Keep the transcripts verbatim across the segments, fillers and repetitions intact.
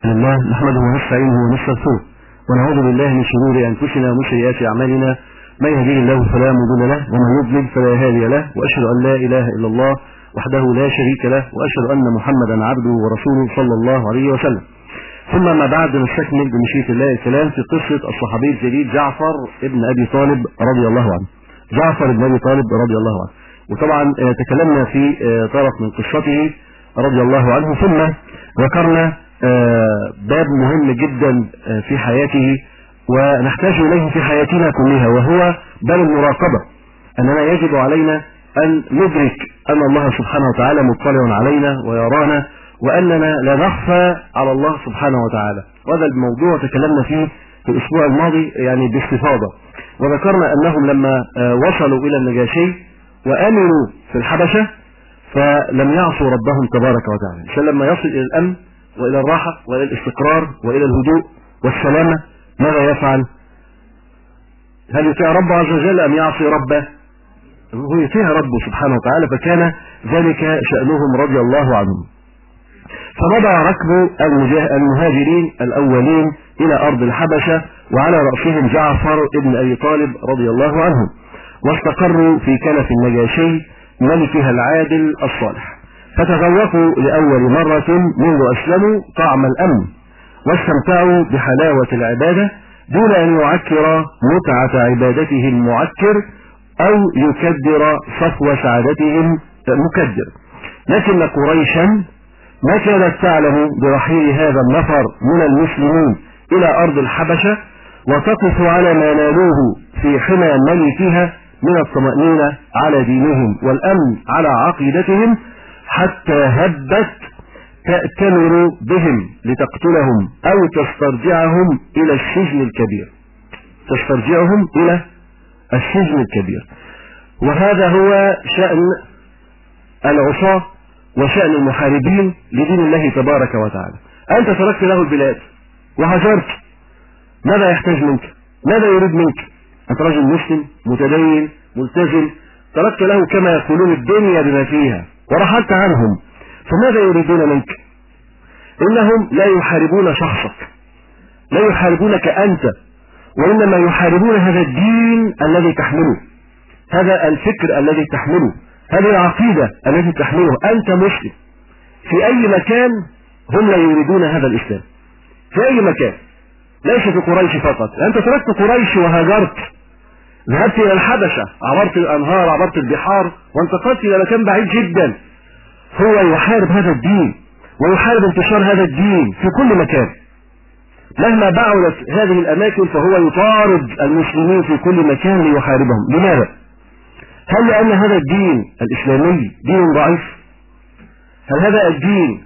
لله نحمده ونستعينه ونستغفره ونعوذ بالله من شرور انفسنا ومن سيئات اعمالنا. من يهديه الله فلا مضل له ومن يضلل فلا هادي له، واشهد ان لا اله الا الله وحده لا شريك له، واشهد ان محمدا عبده ورسوله صلى الله عليه وسلم. ثم ما بعد نستكمل بمشيئة الله الكلام في قصة الصحابي الجليل جعفر ابن ابي طالب رضي الله عنه. جعفر ابن ابي طالب رضي الله عنه، وطبعا تكلمنا في طرف من قصته رضي الله عنه، ثم ذكرنا باب مهم جدا في حياته ونحتاج اليه في حياتنا كلها، وهو باب المراقبة. اننا يجب علينا ان ندرك ان الله سبحانه وتعالى مطلع علينا ويرانا، واننا لا نخفى على الله سبحانه وتعالى. وهذا الموضوع تكلمنا فيه في الاسبوع الماضي يعني باستفاضة، وذكرنا انهم لما وصلوا الى النجاشي وامنوا في الحبشة فلم يعصوا ربهم تبارك وتعالى، عشان لما يصل الى الامن والى الراحة والى الاستقرار والى الهدوء والسلامة ماذا يفعل؟ هل يطيع ربه عز وجل ام يعصي ربه؟ هو يطيع ربه سبحانه وتعالى، فكان ذلك شأنهم رضي الله عنهم. فمضى ركب المهاجرين الاولين الى ارض الحبشة وعلى رأسهم جعفر ابن ابي طالب رضي الله عنه، واستقروا في كنف النجاشي ملكها العادل الصالح، فتذوقوا لأول مرة منذ أسلموا طعم الأمن، واستمتعوا بحلاوة العبادة دون أن يعكر متعة عبادته المعكر أو يكدر صفو سعادتهم مكدر. لكن قريشا ما كانت تعلم برحيل هذا النفر من المسلمين إلى أرض الحبشة وتقف على ما نالوه في حمى ملكها من الطمأنينة على دينهم والأمن على عقيدتهم، حتى هبت تأتمر بهم لتقتلهم أو تسترجعهم إلى السجن الكبير تسترجعهم إلى السجن الكبير. وهذا هو شأن العصاة وشأن المحاربين لدين الله تبارك وتعالى. أنت تركت له البلاد وهجرت، ماذا يحتاج منك؟ ماذا يريد منك؟ أنت رجل مسلم متدين ملتزم، تركت له كما يقولون الدنيا بما فيها ورحلت عنهم، فماذا يريدون منك؟ إنهم لا يحاربون شخصك، لا يحاربونك أنت، وإنما يحاربون هذا الدين الذي تحمله، هذا الفكر الذي تحمله، هذه العقيدة التي تحمله. أنت مسلم في أي مكان، هم لا يريدون هذا الإسلام في أي مكان، ليس في قريش فقط. أنت تركت قريش وهاجرت، ذهبت إلى الحبشة، عبرت الأنهار، عبرت البحار، وانتقلت إلى مكان بعيد جدا. هو يحارب هذا الدين ويحارب انتشار هذا الدين في كل مكان، مهما بعدت هذه الأماكن فهو يطارد المسلمين في كل مكان ليحاربهم. لماذا؟ هل لأن هذا الدين الإسلامي دين ضعيف؟ هل هذا الدين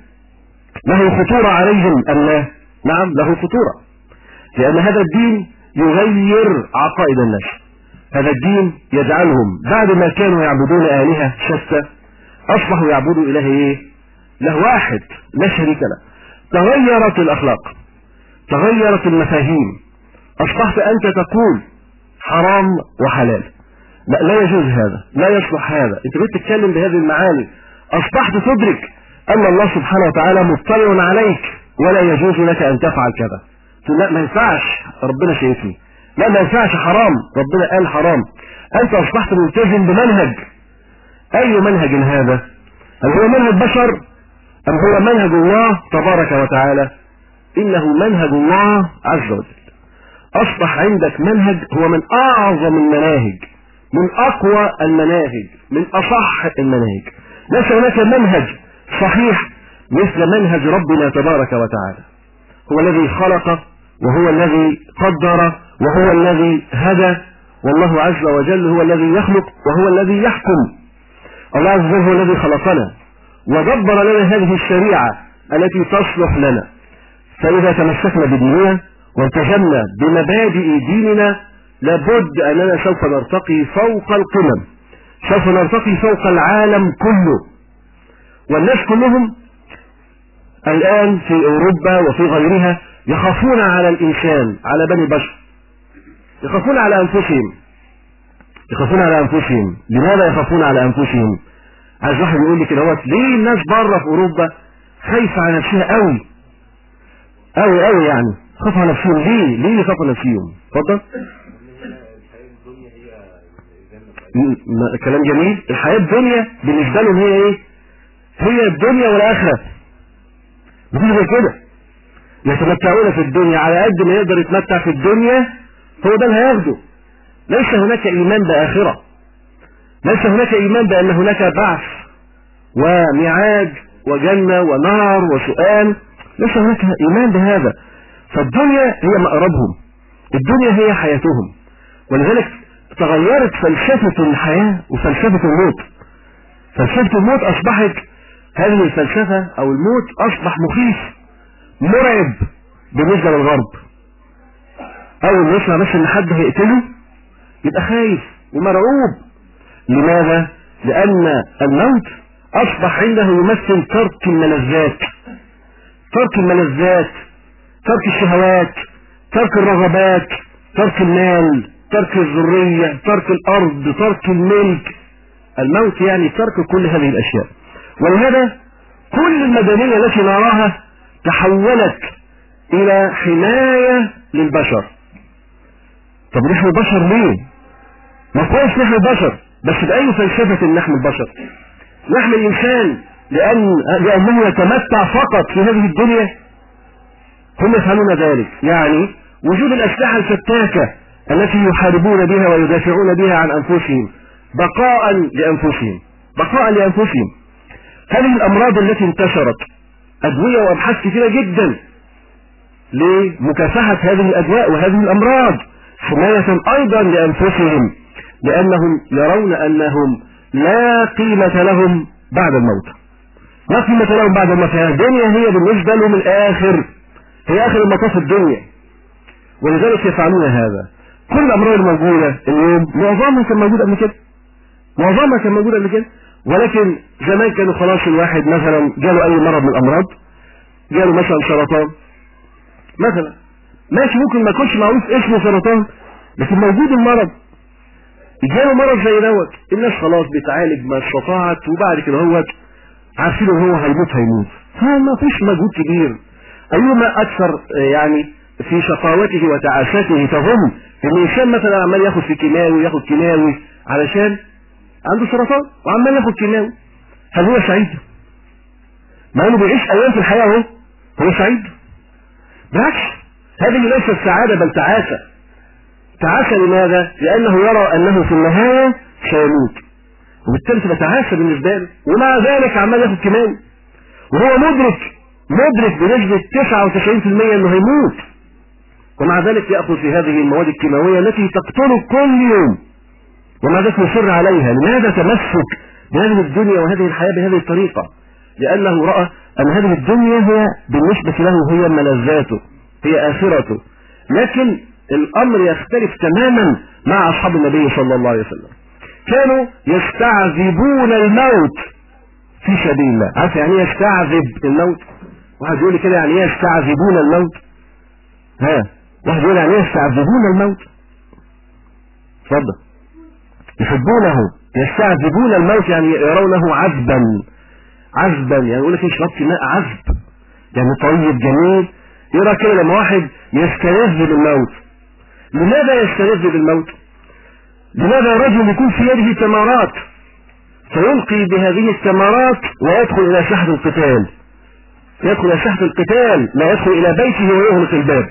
له خطورة عليهم أم لا؟ نعم له خطورة، لأن هذا الدين يغير عقائد الناس. هذا الدين يجعلهم بعد ما كانوا يعبدون آلهة شتى أصبحوا يعبدوا إله إيه؟ له واحد لا شريك له. تغيرت الأخلاق، تغيرت المفاهيم، أصبحت أنت تقول حرام وحلال، لا, لا يجوز هذا، لا يصلح هذا، أنت بتتكلم بهذه المعاني. أصبحت تدرك أن الله سبحانه وتعالى مطلع عليك ولا يجوز لك أن تفعل كذا. لا ما ينفعش، ربنا شايفني، لا ما ينفعش، حرام، ربنا قال حرام. أنت أصبحت ملتزم بمنهج. أي منهج هذا؟ هل هو منهج بشر أم هو منهج الله تبارك وتعالى؟ إنه منهج الله عز وجل. أصبح عندك منهج هو من أعظم المناهج، من أقوى المناهج، من أصح المناهج. ليس هناك منهج صحيح مثل منهج ربنا تبارك وتعالى. هو الذي خلق وهو الذي قدر وهو الذي هدى، والله عز وجل هو الذي يخلق وهو الذي يحكم. الله عز وجل هو الذي خلقنا ودبر لنا هذه الشريعة التي تصلح لنا. فإذا تمسكنا بديننا والتزمنا بمبادئ ديننا لابد أننا سوف نرتقي فوق القمم، سوف نرتقي فوق العالم كله. والناس كلهم الآن في أوروبا وفي غيرها يخافون على الإنسان، على بني بشر، يخافون على أنفسهم، يخافون على أنفسهم. لماذا يخافون على أنفسهم؟ عايز واحد يقول لي كده، هو ليه الناس بره في أوروبا خايفة على نفسها قوي؟ قوي قوي يعني خافوا على نفسهم. ليه ليه يخافوا نفسهم؟ اتفضل. كلام جميل. الحياة الدنيا بالنسبة لهم هي ايه؟ هي الدنيا والاخرة. مفيش غير كده. يتمتعون في الدنيا على قد ما يقدر يتمتع في الدنيا، هو ده اللي هياخده. ليس هناك ايمان باخرة، ليس هناك ايمان بان هناك بعث وميعاد وجنة ونار وسؤال. ليس هناك ايمان بهذا. فالدنيا هي مأربهم، الدنيا هي حياتهم. ولذلك تغيرت فلسفة الحياة وفلسفة الموت. فلسفة الموت أصبحت، هذه الفلسفة أو الموت أصبح مخيف مرعب بالنسبة للغرب. أول ما يسمع بس إن حد هيقتله يبقى خايف ومرعوب. لماذا؟ لأن الموت أصبح عنده يمثل ترك الملذات، ترك الملذات، ترك الشهوات، ترك الرغبات، ترك المال، ترك الذرية، ترك الأرض، ترك الملك. الموت يعني ترك كل هذه الأشياء. ولهذا كل المدنية التي نراها تحولت إلى حماية للبشر. طب نحن البشر ليه؟ ما كويس نحن البشر، بس بأي فلسفة نحن البشر؟ نحن الإنسان لأن لأنه يتمتع فقط في هذه الدنيا. هم يفعلون ذلك، يعني وجود الأسلحة الفتاكة التي يحاربون بها ويدافعون بها عن أنفسهم بقاء لأنفسهم، بقاء لأنفسهم. هذه الأمراض التي انتشرت، أدوية وأبحاث كثيرة جدا لمكافحة هذه الأدواء وهذه الأمراض، حماية أيضا لأنفسهم، لأنهم يرون أنهم لا قيمة لهم بعد الموت. لا قيمة لهم بعد الموت. الدنيا هي بالنسبة لهم الآخر، هي آخر المطاف الدنيا. ولذلك يفعلون هذا. كل الأمراض الموجودة اليوم معظمها كان موجود قبل كده، معظمها كان موجود قبل كده. ولكن زمان كانوا خلاص الواحد مثلا جاله أي مرض من الأمراض، جاله مثلا سرطان مثلا، ماشي ممكن ما يكونش معروف اسمه سرطان، لكن موجود المرض. جاله مرض زي دوت، الناس خلاص بتعالج ما استطاعت، وبعد كده هوت عارفين ان هو هيموت هيموت، فما فيش مجهود كبير. ايما اكثر يعني في شقاوته وتعاسته تظن ان الانسان مثلا عمال ياخد في كيماوي ياخد كيماوي علشان عنده سرطان وعمال ياخد كيماوي، هل هو سعيد؟ مع انه بيعيش ايام في الحياه اهو، هو سعيد؟ بالعكس، هذه ليست سعاده بل تعاسه. تعاسه لماذا؟ لانه يرى انه في النهايه سيموت، وبالتالي تبقى تعاسه بالنسبه له، ومع ذلك عمال ياخد كيماوي، وهو مدرك مدرك بنسبه تسعة وتسعين بالمئة انه هيموت، ومع ذلك ياخذ في هذه المواد الكيماويه التي تقتله كل يوم، ومع ذلك يصر عليها. لماذا تمسك بهذه الدنيا وهذه الحياه بهذه الطريقه؟ لانه راى ان هذه الدنيا هي بالنسبه له هي ملذاته، هي اخرته. لكن الامر يختلف تماما مع اصحاب النبي صلى الله عليه وسلم. كانوا يستعذبون الموت في سبيل الله. عارف يعني ايه يستعذب الموت؟ واحد يقول لي كده يعني ايه يستعذبون الموت؟ ها واحد يقول يعني ايه يستعذبون الموت؟ اتفضل. يحبونه، يستعذبون الموت يعني يرونه عذبا، عذبا يعني يقول لك ايه شربت ماء عذب، يعني طيب جميل. يرى كده لما واحد يستلذ بالموت. لماذا يستلذ بالموت؟ لماذا رجل يكون في يده تمرات فيلقي بهذه التمرات ويدخل الى ساحة القتال، يدخل الى ساحة القتال، لا يدخل الى بيته ويغلق الباب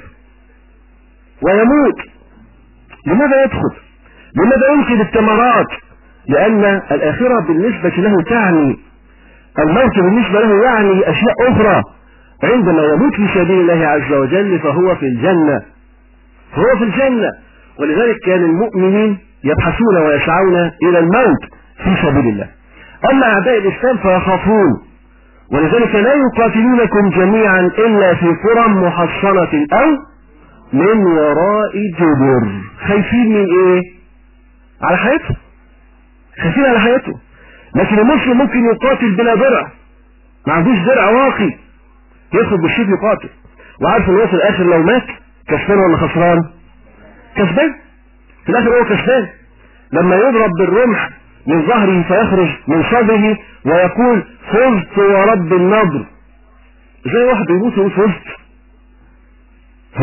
ويموت؟ لماذا يدخل؟ لماذا يلقي بالتمرات؟ لان الاخرة بالنسبة له تعني، الموت بالنسبة له يعني اشياء اخرى. عندما يموت في سبيل الله عز وجل فهو في الجنة، فهو في الجنة. ولذلك كان المؤمنين يبحثون ويسعون الى الموت في سبيل الله. اما اعداء الاسلام فيخافون، ولذلك لا يقاتلونكم جميعا الا في قرى محصنة او من وراء جدر. خايفين من ايه؟ على حياته، خايفين على حياته. لكن المسلم ممكن يقاتل بلا درع، ما عندوش درع واقي، يدخل بالسيف يقاتل، وعارف ان هو في الاخر لو مات كسبان ولا خسران؟ كسبان، في الاخر هو كسبان. لما يضرب بالرمح من ظهره فيخرج من صدره ويقول فزت ورب النضر. زي واحد يموت يقول فزت،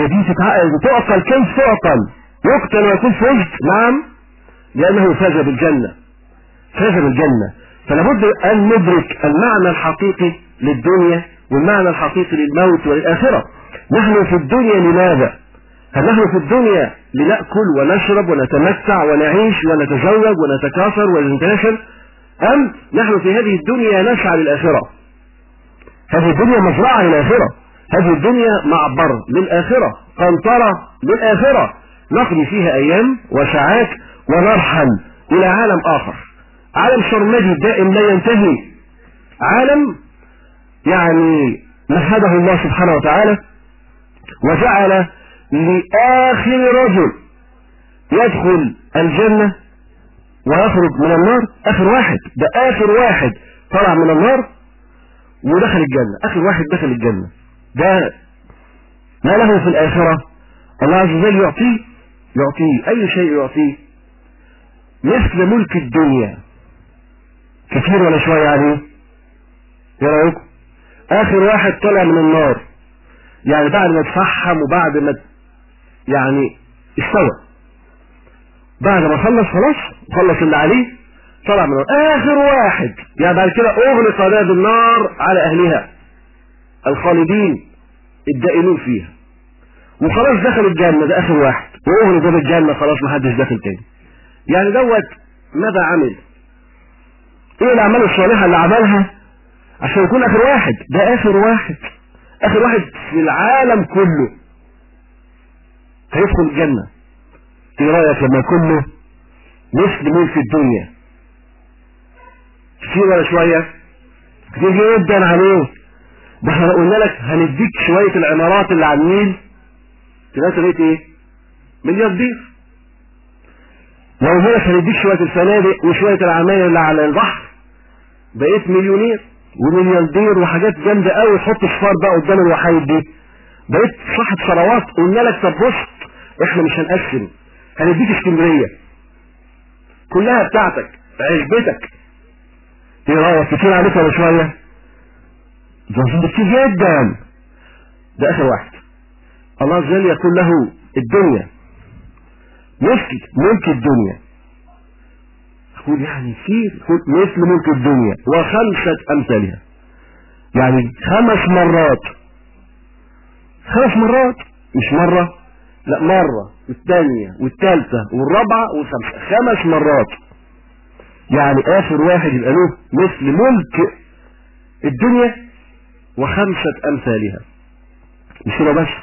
هي دي تعقل؟ كيف تعقل؟ يقتل ويكون فزت؟ نعم، لأنه فاز بالجنة، فاز بالجنة. فلابد أن ندرك المعنى الحقيقي للدنيا والمعنى الحقيقي للموت وللآخرة. نحن في الدنيا لماذا؟ هل نحن في الدنيا لنأكل ونشرب ونتمتع ونعيش ونتزوج ونتكاثر وننتشر، أم نحن في هذه الدنيا نسعى للآخرة؟ هذه الدنيا مزرعة للآخرة، هذه الدنيا معبر للآخرة، قنطرة للآخرة، نقضي فيها أيام وساعات ونرحل إلى عالم آخر، عالم سرمدي دائم لا ينتهي، عالم يعني مهده الله سبحانه وتعالى وجعل لآخر رجل يدخل الجنة ويخرج من النار آخر واحد. ده آخر واحد طلع من النار ودخل الجنة، آخر واحد دخل الجنة. ده ما له في الآخرة الله عز وجل يعطيه، يعطيه أي شيء يعطيه مثل ملك الدنيا. كثير ولا شوية عليه؟ ايه رأيكم؟ آخر واحد طلع من النار، يعني بعد ما تفحم وبعد ما يعني استوى، بعد ما خلص خلاص خلص اللي عليه طلع من النار آخر واحد، يعني بعد كده أغلق باب النار على أهلها الخالدين الدائمين فيها، وخلاص دخل الجنة. ده آخر واحد وأغلق باب الجنة، خلاص ما حدش داخل تاني. يعني دوت ماذا عمل؟ ايه الأعمال الصالحة اللي عملها عشان يكون آخر واحد؟ ده آخر واحد، آخر واحد في العالم كله هيدخل الجنة. ايه رأيك لما يكون له مثل ملك الدنيا؟ كتير ولا شوية؟ كتير جدا عليه. ده احنا قلنا لك هنديك شوية العمارات اللي على النيل تلاقي بقيت ايه؟ ملياردير. لو قلنا لك هنديك شوية الفنادق وشوية العماير اللي على البحر بقيت مليونير وملياردير وحاجات جامدة قوي، تحط صفار بقى قدام الوحايد دي بقيت صاحب ثروات. قلنا لك طب بص احنا مش هنقسم، هنديك اسكندرية كلها بتاعتك عزبتك. ايه رأيك؟ كتير عليك ولا شوية؟ ده كتير جدا. ده آخر واحد الله عز وجل يقول له الدنيا مثل ملك الدنيا. يقول يعني كتير، مثل ملك الدنيا وخمسة أمثالها، يعني خمس مرات، خمس مرات مش مرة، لا مرة والثانية والثالثة والرابعة والخامسة، خمس مرات. يعني آخر واحد يبقى له مثل ملك الدنيا وخمسة أمثالها. مش كده بس،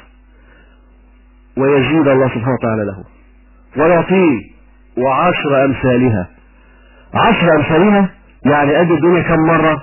ويزيد الله سبحانه وتعالى له ويعطيه وعشر أمثالها. عشر أمثالها يعني قد الدنيا كم مرة؟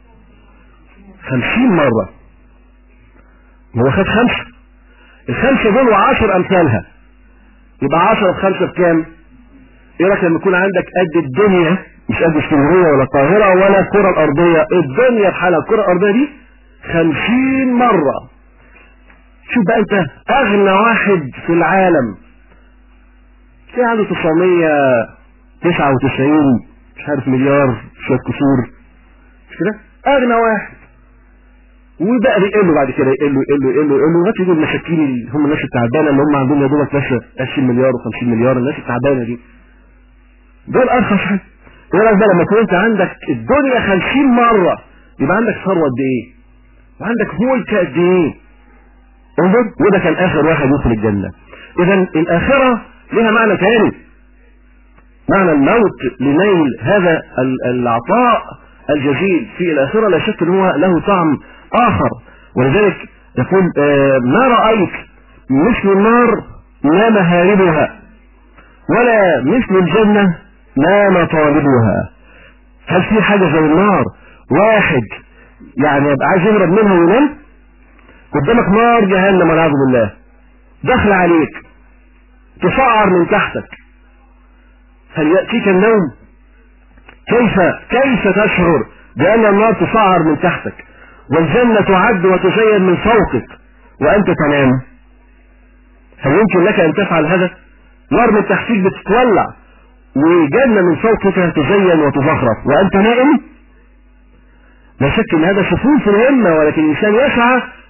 خمسين مرة. هو خد خمسة، الخمسة دول وعشر أمثالها، يبقى عشرة بخمسة بكام؟ ايه رأيك لما يكون عندك قد الدنيا، مش قد اسكندرية ولا القاهرة ولا الكرة الأرضية، الدنيا بحالها الكرة الأرضية دي خمسين مرة. شوف بقى انت أغنى واحد في العالم في عنده تسعمية تسعة وتسعين مش عارف مليار شوية كسور، مش كده؟ أغنى واحد، وبقى بيقل له بعد كده يقل له يقل له يقل له يقل له لغايه يجوا المساكين اللي هم الناس التعبانه اللي هم عندهم يا دوبك بس عشرين مليار و50 مليار، الناس التعبانه دي دول ارخص حاجه. ايه رايك بقى لما يكون انت عندك الدنيا خمسين مره يبقى عندك ثروه قد ايه؟ وعندك ملك قد ايه؟ انظر، وده كان اخر واحد يدخل الجنه. اذا الاخره لها معنى ثاني، معنى الموت لنيل هذا العطاء الجزيل في الآخرة لا شك أنه له طعم آخر. ولذلك يقول آه ما رأيت مثل النار نام هاربها ولا مثل الجنة نام طالبها. هل في حاجة زي النار واحد يعني يبقى عايز يهرب منها وينام؟ قدامك نار جهنم والعياذ بالله دخل عليك تسعر من تحتك، هل يأتيك النوم؟ كيف كيف تشعر بأن النار تسعر من تحتك والجنة تعد وتزين من فوقك وأنت تنام؟ هل يمكن لك أن تفعل هذا؟ نار من تحتك بتتولع وجنة من فوقك تزين وتزخرف وأنت نائم؟ لا شك أن هذا سفول في الهمة، ولكن الإنسان يسعى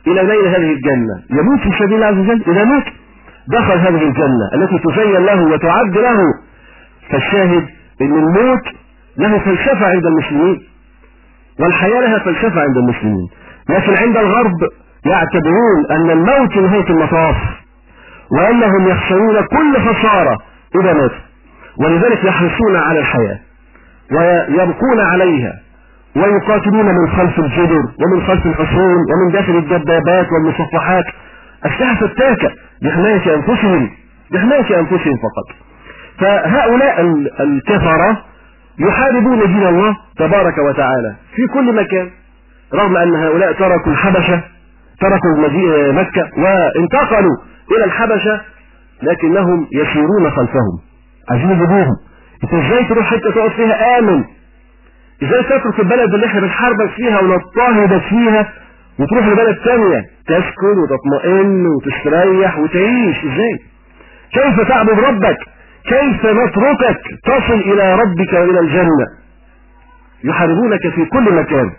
إلى نيل هذه الجنة يموت في سبيل الله عز وجل، إذا مات دخل هذه الجنة التي تزين له وتعد له. فالشاهد أن الموت له فلسفة عند المسلمين، والحياة لها فلسفة عند المسلمين، لكن عند الغرب يعتبرون أن الموت نهاية المطاف، وأنهم يخسرون كل خسارة إذا ماتوا، ولذلك يحرصون على الحياة ويبقون عليها ويقاتلون من خلف الجدر ومن خلف الحصون ومن داخل الدبابات والمصفحات، أسلحة فتاكة لحماية أنفسهم لحماية أنفسهم فقط. فهؤلاء الكفرة يحاربون دين الله تبارك وتعالى في كل مكان، رغم أن هؤلاء تركوا الحبشة، تركوا مكة وانتقلوا إلى الحبشة، لكنهم يسيرون خلفهم، عايزين يجيبوهم. انت ازاي تروح حتة تقعد فيها آمن؟ ازاي تترك البلد اللي احنا بنحاربك فيها ونضطهدك فيها وتروح لبلد ثانية تسكن وتطمئن وتستريح وتعيش؟ ازاي؟ كيف تعبد ربك؟ كيف نتركك تصل إلى ربك وإلى الجنة؟ يحاربونك في كل مكان.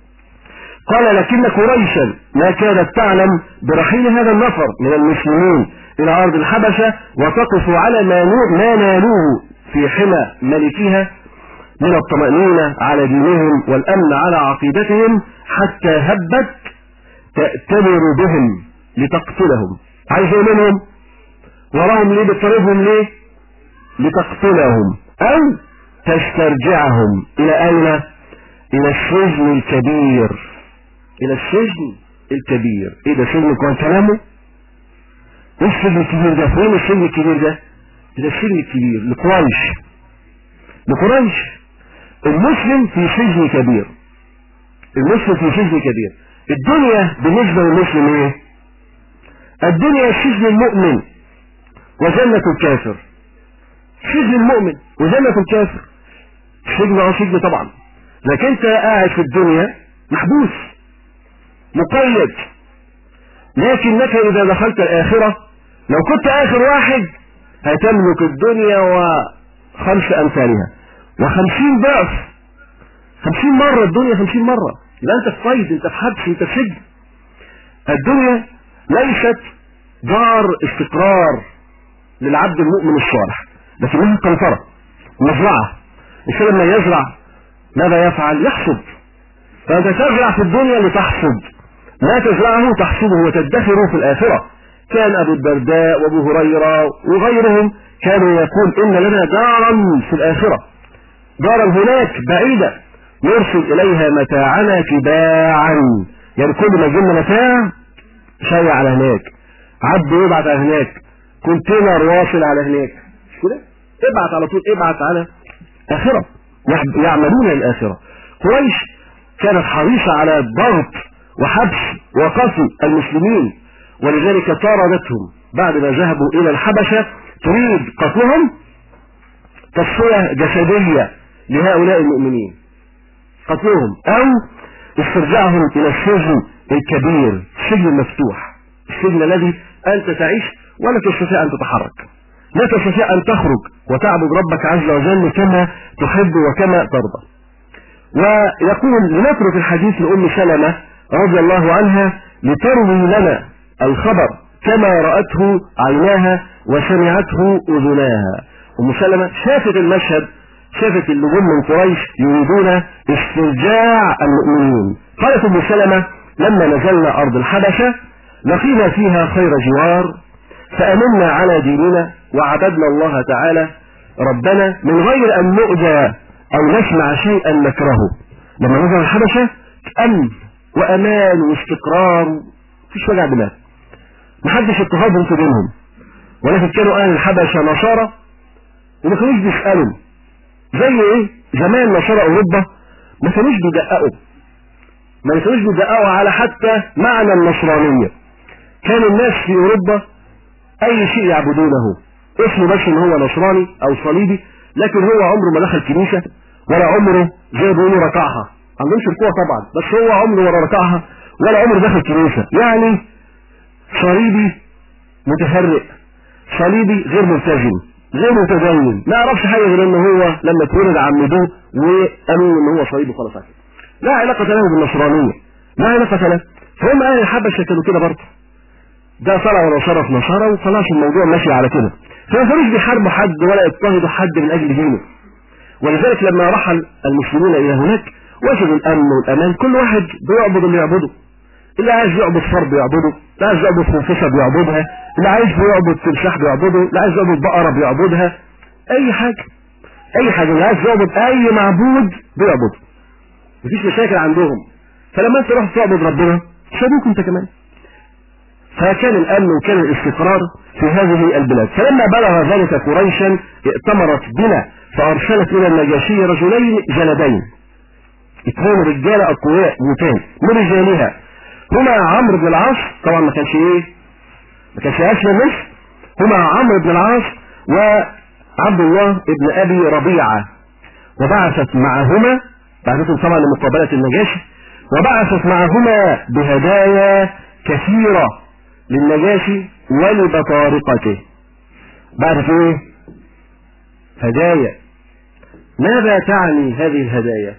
قال لكن قريشا ما كانت تعلم برحيل هذا النفر من المسلمين إلى أرض الحبشة وتقف على ما نالوه في حمى ملكها من الطمأنينة على دينهم والأمن على عقيدتهم، حتى هبت تأتمر بهم لتقتلهم. عايز منهم وراهم ليه؟ بتطردهم ليه؟ لتقتلهم أو تسترجعهم إلى أين؟ إلى السجن الكبير. إلى السجن الكبير. إيه ده؟ سجن جوانتانامو؟ إيه السجن الكبير ده؟ فين السجن الكبير ده؟ إلى السجن الكبير لقريش. لقريش المسلم في سجن كبير. المسلم في سجن كبير. الدنيا بالنسبة للمسلم ايه؟ الدنيا سجن المؤمن وجنة الكافر. سجن المؤمن وجنة الكافر. سجن او سجن طبعا، لكن انت قاعد في الدنيا محبوس مقيد، لكنك اذا دخلت الاخرة لو كنت اخر واحد هتملك الدنيا وخمس امثالها وخمسين ضعف، خمسين مرة الدنيا، خمسين مرة. لا انت في قيد، انت في حبس، انت في سجن. الدنيا ليست دار استقرار للعبد المؤمن الصالح، لكنها قنطرة، مزرعة. الإنسان لما يزرع ماذا يفعل؟ يحصد. فأنت تزرع في الدنيا لتحصد، لا تزرعه تحصده وتدخره في الآخرة. كان أبو الدرداء وأبو هريرة وغيرهم كانوا يقول إن لنا دارا في الآخرة، دارا هناك بعيدة نرسل إليها متاعنا تباعا، يعني كل ما جبنا متاع شيء على هناك، عبد يبعت على هناك، كونتينر واصل على هناك، مش كده؟ ابعت على طول، ابعت على آخرة، يعملون الآخرة. قريش كانت حريصة على ضغط وحبس وقتل المسلمين، ولذلك طاردتهم بعد ما ذهبوا إلى الحبشة تريد قتلهم تصفية جسدية لهؤلاء المؤمنين، قتلهم أو استرجاعهم إلى السجن الكبير، السجن المفتوح، السجن الذي أنت تعيش ولا تستطيع أن تتحرك، لا تستطيع أن تخرج وتعبد ربك عز وجل كما تحب وكما ترضى. ويقول لنترك الحديث لأم سلمة رضي الله عنها لتروي لنا الخبر كما رأته عيناها وسمعته أذناها. أم سلمة شافت المشهد، شافت اللجوم من قريش يريدون استرجاع المؤمنين. قالت أم سلمة لما نزلنا أرض الحبشة لقينا فيها خير جوار فأمنا على ديننا وعبدنا الله تعالى ربنا من غير أن نؤذى أو نسمع شيئا نكرهه. لما نزل الحبشة أمن وأمان واستقرار، مفيش وجع دماغ، محدش اضطهادهم في دينهم، ولكن كانوا أهل الحبشة نصارى وما كانوش بيسألوا زي ايه زمان نصارى أوروبا، ما كانوش بيدققوا ما كانوش بيدققوا على حتى معنى النصرانية. كان الناس في أوروبا أي شيء يعبدونه اسمه بس إن هو نصراني أو صليبي، لكن هو عمره ما دخل كنيسة ولا عمره زي بيقولوا ركعها، عندهمش القوة طبعا، بس هو عمره ولا ركعها ولا عمره دخل كنيسة. يعني صليبي متفرق، صليبي غير ملتزم، غير متدين، ما يعرفش حاجة غير إن هو لما اتولد عمدوه وقالوا إن هو صليبي خلاص. لا علاقة له بالنصرانية، لا علاقة له. فهم اهل الحبشه كانوا كده برضه، ده طلع ولا شرف نصارى وخلاص الموضوع ماشي على كده، فما كانوش بيحاربوا حد ولا يضطهدوا حد من اجل دينه. ولذلك لما رحل المسلمون الى هناك وجدوا الامن والامان، كل واحد بيعبد اللي يعبده، اللي عايز يعبد صر بيعبده، اللي عايز يعبد خنفسه بيعبدها، اللي عايز يعبد تمساح بيعبده، اللي عايز يعبد بقره بيعبدها، اي حاجه اي حاجه، اللي عايز يعبد اي معبود بيعبده، مفيش مشاكل عندهم. فلما انت رحت تعبد ربنا سابوك انت كمان. فكان الامن وكان الاستقرار في هذه البلاد. فلما بلغ ذلك قريشا ائتمرت بنا فارسلت الى النجاشي رجلين جلدين، اثنين رجاله اقوياء موتان من رجالها، هما عمرو بن العاص، طبعا ما كانش ايه ما كانش اسم مصر، هما عمرو بن العاص وعبد الله ابن ابي ربيعه. وبعثت معهما، بعثتهم طبعا لمقابله النجاشي، وبعثت معهما بهدايا كثيره للنجاشي ولبطارقته. بعد ايه؟ هدايا. ماذا تعني هذه الهدايا؟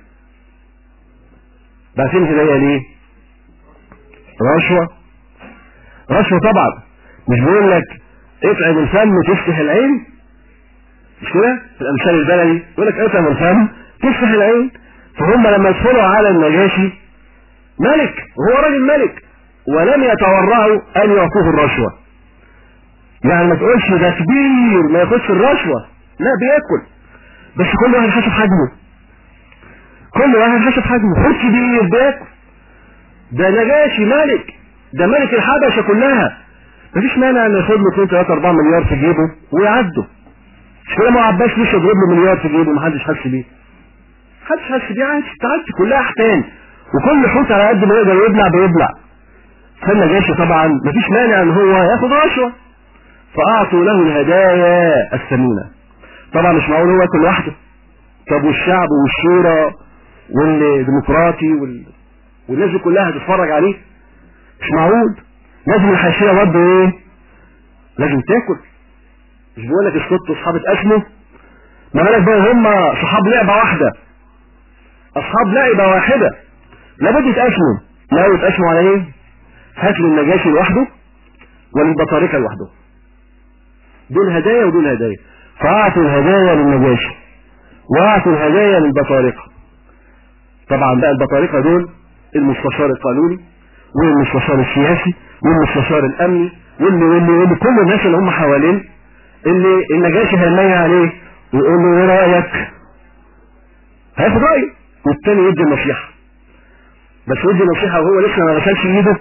بعثين هدايا ليه؟ رشوة. رشوة طبعا، مش بيقول لك اطعم الفم تفتح العين، مش كده؟ في الامثال البلدي يقول لك اطعم الفم تفتح العين. فهم لما يدخلوا على النجاشي ملك، وهو راجل ملك، ولم يتورعوا ان يعطوه الرشوة. يعني ما تقولش ده كبير ما ياخدش الرشوة، لا بياكل، بس كل واحد حسب حجمه، كل واحد حسب حجمه. خد كبير بياكل، ده نجاشي ملك، ده ملك الحبشة كلها، مفيش مانع ان ياخد له اتنين تلاتة اربعة مليار في جيبه ويعدوا. مش كده ما عباس لسه يضرب له مليار في جيبه محدش حس بيه، محدش حس بيه، عادي تعدي كلها احتان، وكل حوت على قد ما يقدر يبلع بيبلع. فالنجاشي طبعا مفيش مانع ان هو ياخد رشوة، فاعطوا له الهدايا الثمينة. طبعا مش معقول هو ياكل لوحده، طب والشعب والشورى والديمقراطي وال... والناس دي كلها هتتفرج عليه؟ مش معقول، لازم الحاشية برضه ايه؟ لازم تاكل. مش بيقول لك اسكتوا اصحاب اتقسموا؟ ما بالك بقى هم صحاب لعبة واحدة، اصحاب لعبة واحدة، لابد يتقسموا. لا يتقسموا على ايه؟ هات لي النجاشي لوحده وللبطاركة لوحده، دول هدايا ودول هدايا. فاعطوا الهدايا للنجاشي واعطوا الهدايا للبطاركة. طبعا بقى البطاركة دول المستشار القانوني والمستشار السياسي والمستشار الامني واللي واللي واللي كل الناس اللي هم حوالين، اللي النجاشي هيميل عليه ويقول له ايه رايك؟ هياخد رايه، والتاني يدي النصيحه، بس يدي النصيحه وهو لسه ما غسلش ايده،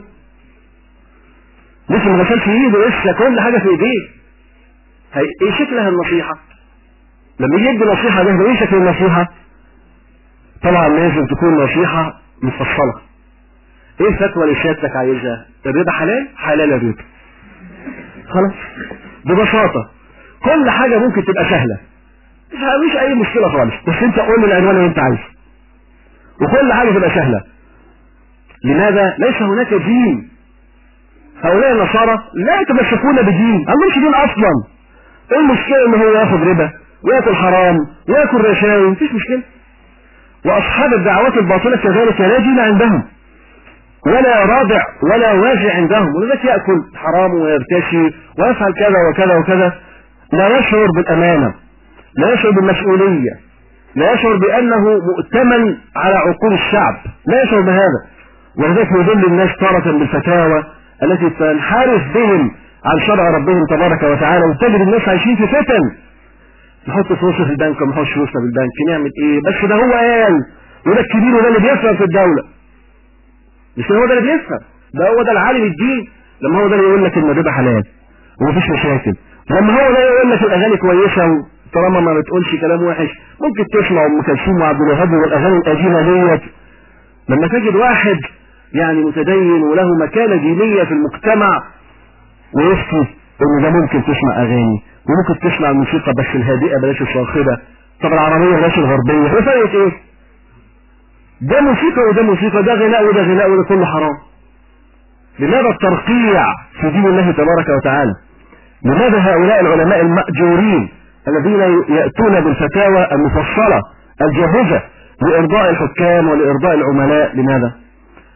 لسه ما غسلش ايده، لسه كل حاجه في ايديه. هي ايه شكلها النصيحه؟ لما يدي نصيحه ده ايه شكل النصيحه؟ طبعا لازم تكون نصيحه مفصله. ايه الفتوى اللي سيادتك عايزها؟ الربا حلال؟ حلال الربا. خلاص ببساطة، كل حاجة ممكن تبقى سهلة، مش اي مشكلة خالص، بس انت قول لي العنوان اللي انت عايزه وكل حاجة تبقى سهلة. لماذا؟ ليس هناك دين. هؤلاء النصارى لا يتمسكون بدين، ما عندهمش دين اصلا. ايه المشكلة ان هو ياخد ربا وياكل حرام وياكل رشاوي؟ مفيش مشكلة. واصحاب الدعوات الباطلة كذلك لا دين عندهم ولا رادع ولا واجع عندهم، ولذلك يأكل حرام ويرتشي ويفعل كذا وكذا وكذا، لا يشعر بالأمانة، لا يشعر بالمسؤولية، لا يشعر بأنه مؤتمن على عقول الشعب، لا يشعر بهذا. ولذلك يضل الناس تارة بالفتاوى التي تنحرف بهم عن شرع ربهم تبارك وتعالى، وتجد الناس عايشين في فتن. نحط فلوسنا في البنك وما نحطش فلوسنا في البنك، نعمل ايه؟ بس ده هو قال، وده الكبير وده اللي بيفهم في الدولة. مش هو ده اللي بيفهم، ده هو ده العالم الدين. لما هو ده اللي يقول لك ان الربا حلال ومفيش مشاكل، لما هو ده يقول لك الاغاني كويسه طالما ما بتقولش كلام وحش، ممكن تسمع ام كلثوم وعبد الوهاب والاغاني القديمه ديت. لما تجد واحد يعني متدين وله مكانه دينيه في المجتمع ويفتي ان ده ممكن تسمع اغاني وممكن تسمع الموسيقى بس الهادئه بلاش الصاخبه، طب العربيه بلاش الغربيه، ايه فرقت ايه؟ ده موسيقى وده موسيقى، ده غناء وده غناء، وده كله حرام. لماذا الترقيع في دين الله تبارك وتعالى؟ لماذا هؤلاء العلماء المأجورين الذين يأتون بالفتاوى المفصلة الجاهزة لإرضاء الحكام ولإرضاء العملاء؟ لماذا؟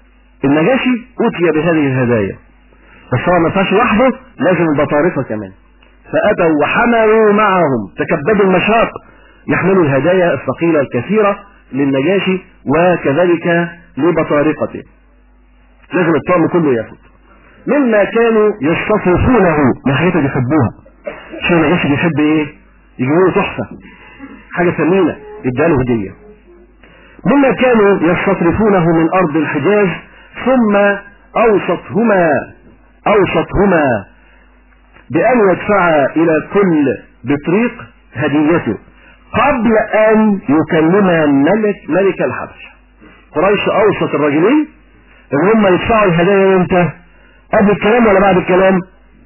النجاشي أتي بهذه الهدايا، بس هو ما ينفعش وحده، لازم البطارقة كمان. فأتوا وحملوا معهم، تكبدوا المشاق يحملوا الهدايا الثقيلة الكثيرة للنجاشي وكذلك لبطارقته. لازم الطعم كله ياخد مما كانوا يستصرفونه من حاجات بيحبوها. عشان النجاشي بيحب ايه؟ يجيبوا له تحفة، حاجة ثمينة، يداله هدية. مما كانوا يستصرفونه من أرض الحجاز، ثم أوصتهما أوصتهما بأن يدفع إلى كل بطريق هديته قبل أن يكلم ملك ملك الحبش. قريش أوصت الرجلين إن هم يدفعوا الهدايا امتى؟ قبل الكلام ولا بعد الكلام؟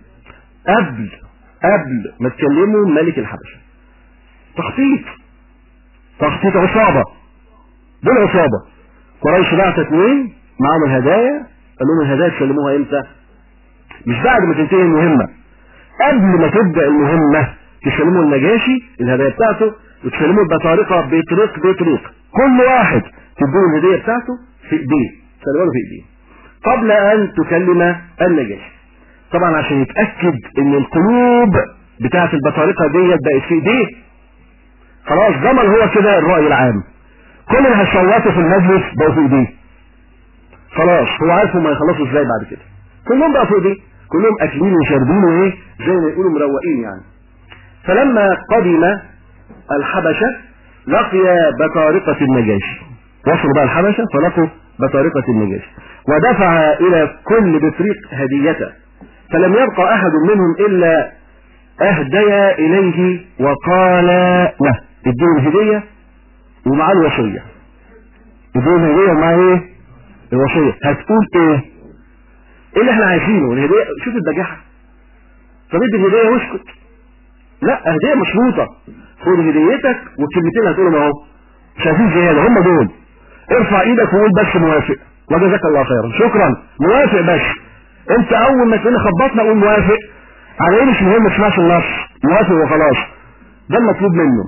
قبل قبل ما تكلموا ملك الحبش. تخطيط تخطيط عصابة، دول عصابة. قريش بعت اثنين معاهم الهدايا، قال لهم الهدايا تسلموها امتى؟ مش بعد ما تنتهي المهمة، قبل ما تبدأ المهمة تسلموا النجاشي الهدايا بتاعته، وتسلموا البطارقة بطريق بطريق، كل واحد تدوه الهدية بتاعته في ايديه، تسلموها في ايديه قبل ان تكلم النجاشي. طبعا عشان يتأكد ان القلوب بتاعت البطارقة ديت بقت في ايديه، خلاص ضمن هو كده الرأي العام، كل اللي هيصوتوا في المجلس بقوا في ايديه، خلاص هو عارف هما يخلصوا ازاي بعد كده، كلهم بقوا في ايديه، كلهم اكلين وشاربين وايه زي ما يقولوا مروقين يعني. فلما قدم الحبشة لقي بطارقة النجاشي، وصلوا بقى الحبشة فلقوا بطارقة النجاشي، ودفع الى كل بطريق هديته، فلم يبقى احد منهم الا اهدي اليه وقال له، ادوا الهدية ومعاه الوصية، ادوا الهدية ومعاه ايه؟ الوصية. هتقول ايه؟ ايه اللي احنا عايزينه؟ الهدية، شوف البجاحة، طب ادي الهدية واسكت، لا هدية مشروطة، خد هديتك والكلمتين اللي هتقولهم اهو، مش عايزين زيادة، هم دول، ارفع ايدك وقول بس موافق وجزاك الله خيرا، شكرا، موافق بس. انت اول ما تقول خبطنا قول موافق، على ايه مش مهم، ما تسمعش النص، موافق وخلاص، ده المطلوب منه.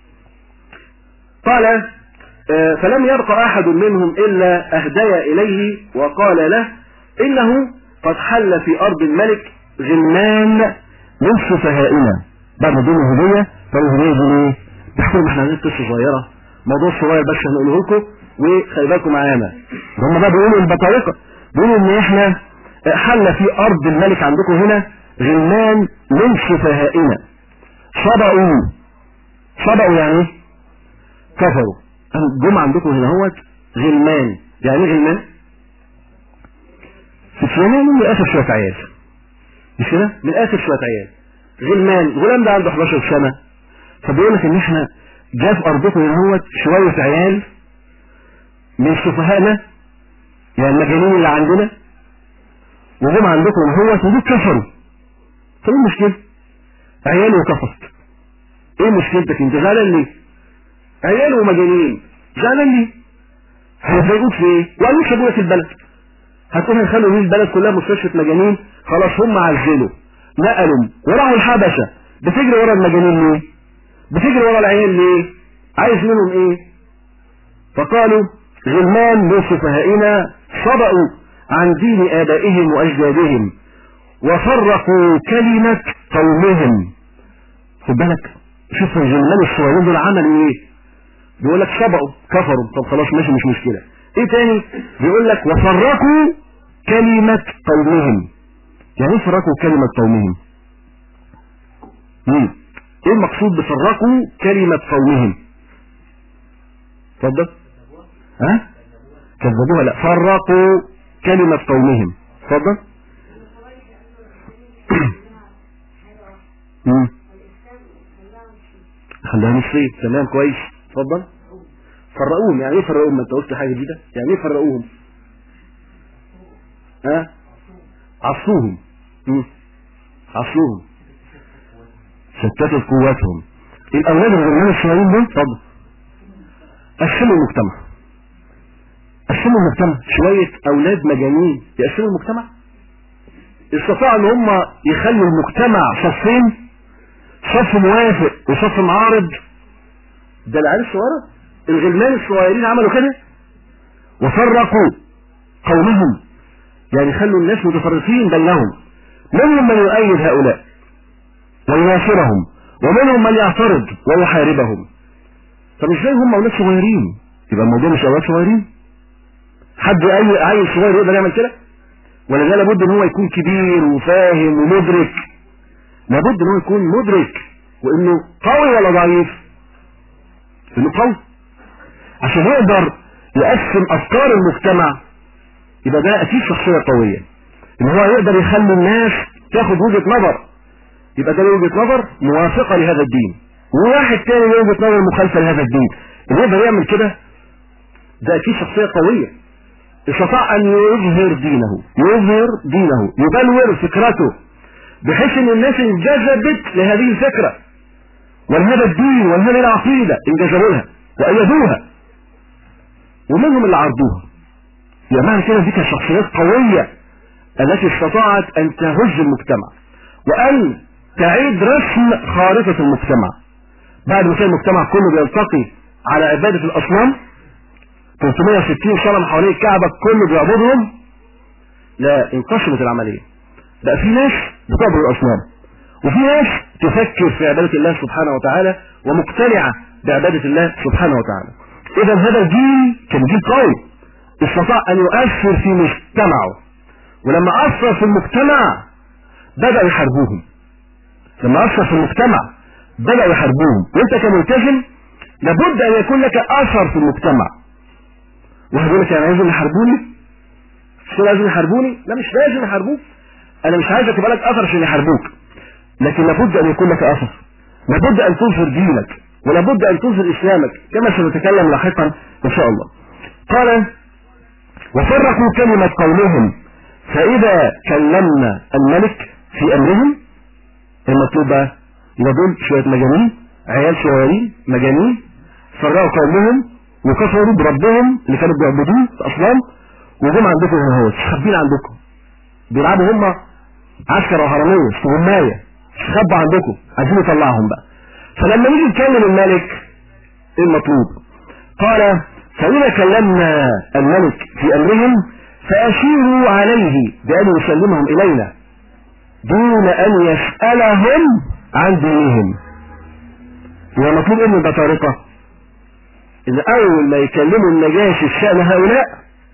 قال آه فلم يبق احد منهم الا اهدي اليه وقال له انه قد حل في ارض الملك غلمان من سفهائنا. بعد ما ادونا هديه قالوا هديه دي ايه؟ بيحكوا احنا عايزين قصه صغيره، موضوع صغير بس هنقوله لكم وخلي بالكم معانا. هم بقى بيقولوا البطارقه، بيقولوا ان احنا حل في ارض الملك عندكم هنا غلمان من سفهائنا، صبأوا صبأوا يعني ايه؟ كفروا. جم عندكم هنا هوت غلمان، يعني ايه غلمان؟ فتيانين من الاخر شويه عيال، مش كده؟ من الاخر شويه عيال. غلمان، غلام ده عنده احداشر سنه، فبيقول لك ان احنا جاء في ارضكم هنا هوت شويه عيال من سفهائنا، يعني المجانين اللي عندنا، وجم عندكم هنا هوت ودول كفروا. طب ايه المشكله؟ عيال وكفرت، ايه مشكلتك؟ انت زعلان ليه؟ عيال ومجانين، زعلان ليه؟ هيضايقوك في ايه؟ وقالوا مش هيجوا لك البلد، هتقول هنخلوا البلد كلها مستشفى مجانين، خلاص هم عزلوا نقلوا وراحوا الحبشه، بتجري ورا المجانين ليه؟ بتجري ورا العيال ليه؟ عايز منهم ايه؟ فقالوا غلمان من سفهائنا صبأوا عن دين آبائهم وأجدادهم وفرقوا كلمة قومهم. خد بالك، شوف الغلمان الصغيرين دول عملوا ايه؟ بيقول لك صبأوا كفروا، طب خلاص ماشي مش مشكلة. ايه تاني؟ بيقول لك وفرقوا كلمة قومهم. يعني ايه فرقوا كلمة قومهم؟ مم. ايه المقصود بفرقوا كلمة قومهم؟ اتفضل. ها؟ كذبوها؟ لا، فرقوا كلمة قومهم. اتفضل. امم خلاها نصين، تمام كويس، اتفضل. فرقوهم، يعني ايه فرقوهم؟ ما انت قلت حاجه جديده، يعني ايه فرقوهم؟ ها؟ عصوهم. امم عصوهم، شتتت قوتهم. الاولاد الغلمان الصغيرين دول اتفضل قسموا المجتمع، قسموا المجتمع، شويه اولاد مجانين يقسموا المجتمع، استطاعوا ان هم يخلوا المجتمع صفين، صف موافق وصف معارض. ده العيال الصغيره، الغلمان الصغيرين عملوا كده، وفرقوا قومهم، يعني خلوا الناس متفرقين بينهم، منهم من يؤيد هؤلاء ويناصرهم، ومنهم من يعترض ويحاربهم. طب ازاي هم اولاد صغيرين؟ يبقى الموضوع مش اولاد صغيرين. حد اي عيل صغير يقدر يعمل كده؟ ولا ده لابد ان هو يكون كبير وفاهم ومدرك؟ لابد ان هو يكون مدرك، وانه قوي ولا ضعيف؟ انه قوي عشان يقدر يقسم افكار المجتمع. يبقى ده اكيد شخصيه قويه، ان هو يقدر يخلي الناس تاخد وجهه نظر، يبقى ده وجهه نظر موافقه لهذا الدين، وواحد تاني له وجهه نظر مخالفه لهذا الدين. اللي يقدر يعمل كده ده اكيد شخصيه قويه، استطاع ان يظهر دينه، يظهر دينه يبلور فكرته، بحيث ان الناس انجذبت لهذه الفكره ولهذا الدين ولهذه العقيده، انجذبوا لها وايدوها، ومنهم اللي عرضوها. يبقى معنى كده دي كانت شخصيات قويه التي استطاعت ان تهز المجتمع وان تعيد رسم خارطه المجتمع. بعد ما كان المجتمع كله بيلتقي على عباده الاصنام ثلاثمائة وستين صنم حوالين الكعبه كله بيعبدهم، لا، انقسمت العمليه. بقى في ناس بتعبد الاصنام، وفي ناس تفكر في عباده الله سبحانه وتعالى ومقتنعه بعباده الله سبحانه وتعالى. اذا هذا الجيل كان جيل قوي، استطاع ان يؤثر في مجتمعه، ولما اثر في المجتمع بدأوا يحاربوهم. لما اثر في المجتمع بدأوا يحاربوهم. وانت كملتزم لابد ان يكون لك اثر في المجتمع. واحد يقول لك يعني لازم يحاربوني؟ مش لازم يحاربوني؟ لا، مش لازم يحاربوك. انا مش عايزك يبقى لك اثر عشان يحاربوك، لكن لابد ان يكون لك اثر، لابد ان تظهر دينك، ولابد ان تظهر اسلامك، كما سنتكلم لاحقا ان شاء الله. قال: وفرقوا كلمة قومهم فإذا كلمنا الملك في أمرهم. المطلوب بقى يبقى دول شوية مجانين، عيال صغيرين مجانين، فرقوا قومهم وكفروا بربهم اللي كانوا بيعبدوه أصنام، وجم عندكم هنا هو مستخبين عندكم، بيلعبوا هم عسكر وهرمية استغماية، استخبوا عندكم، عايزين يطلعهم بقى. فلما نيجي نكلم الملك ايه المطلوب؟ قال: فإذا كلمنا الملك في أمرهم فأشيروا عليه بأن يسلمهم إلينا دون أن يسألهم عن دينهم. هو مطلوب إن البطارقة إن أول ما يكلموا النجاشي الشأن هؤلاء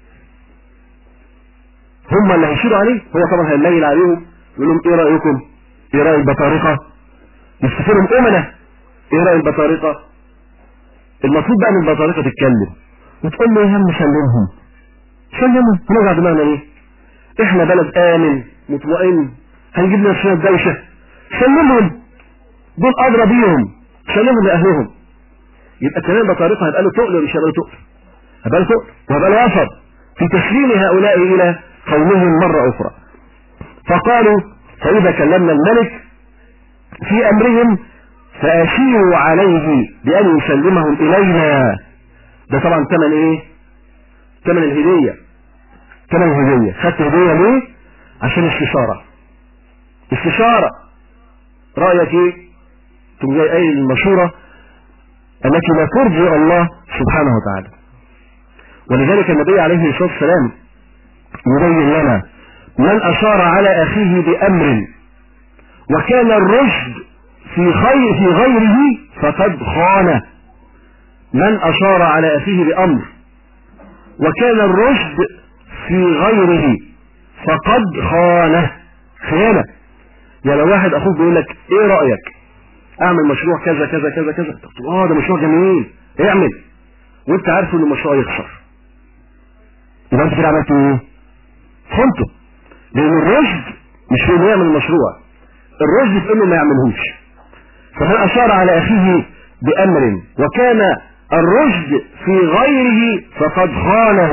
هم اللي هيشيروا عليه. هو طبعا هيميل عليهم يقول لهم: إيه رأيكم؟ إيه رأي البطارقة؟ يفتكرهم أمنة. إيه رأي البطارقة؟ المطلوب بقى ان البطارقة تتكلم وتقول له: يا هم سلمهم، سلمهم، هنرجع دماغنا ايه؟ احنا بلد امن مطمئن، هنجيب لنا شوية دوشة، سلمهم، دول ادرى بيهم، سلمهم لاهلهم. يبقى كمان البطارقة هيبقى له تقل ولا مش هيبقى له تقل؟ هيبقى له تقل وهيبقى له وسط في تسليم هؤلاء الى قومهم مرة اخرى. فقالوا: فاذا كلمنا الملك في امرهم فأشيروا عليه بأن يسلمهم إلينا. ده طبعا ثمن ايه؟ ثمن الهدية. ثمن الهدية. خدت هدية ليه؟ عشان استشارة. استشارة. رأيك ايه؟ تقوم جاي قايل المشورة التي لا ترضي الله سبحانه وتعالى. ولذلك النبي عليه الصلاة والسلام يبين لنا: من أشار على أخيه بأمر وكان الرشد في خير في غيره فقد خانه. من أشار على أخيه بأمر وكان الرشد في غيره فقد خانه. خيانة. يعني لو واحد أخوك بيقول لك: إيه رأيك؟ أعمل مشروع كذا كذا كذا كذا. تقول: آه ده مشروع جميل، اعمل، وأنت عارف إن المشروع يخسر. يبقى أنت كده عملت إيه؟ خنته. لأن الرشد مش في إنه يعمل المشروع، الرشد في إنه ما يعملهوش. فمن أشار على أخيه بأمر وكان الرشد في غيره فقد خانه.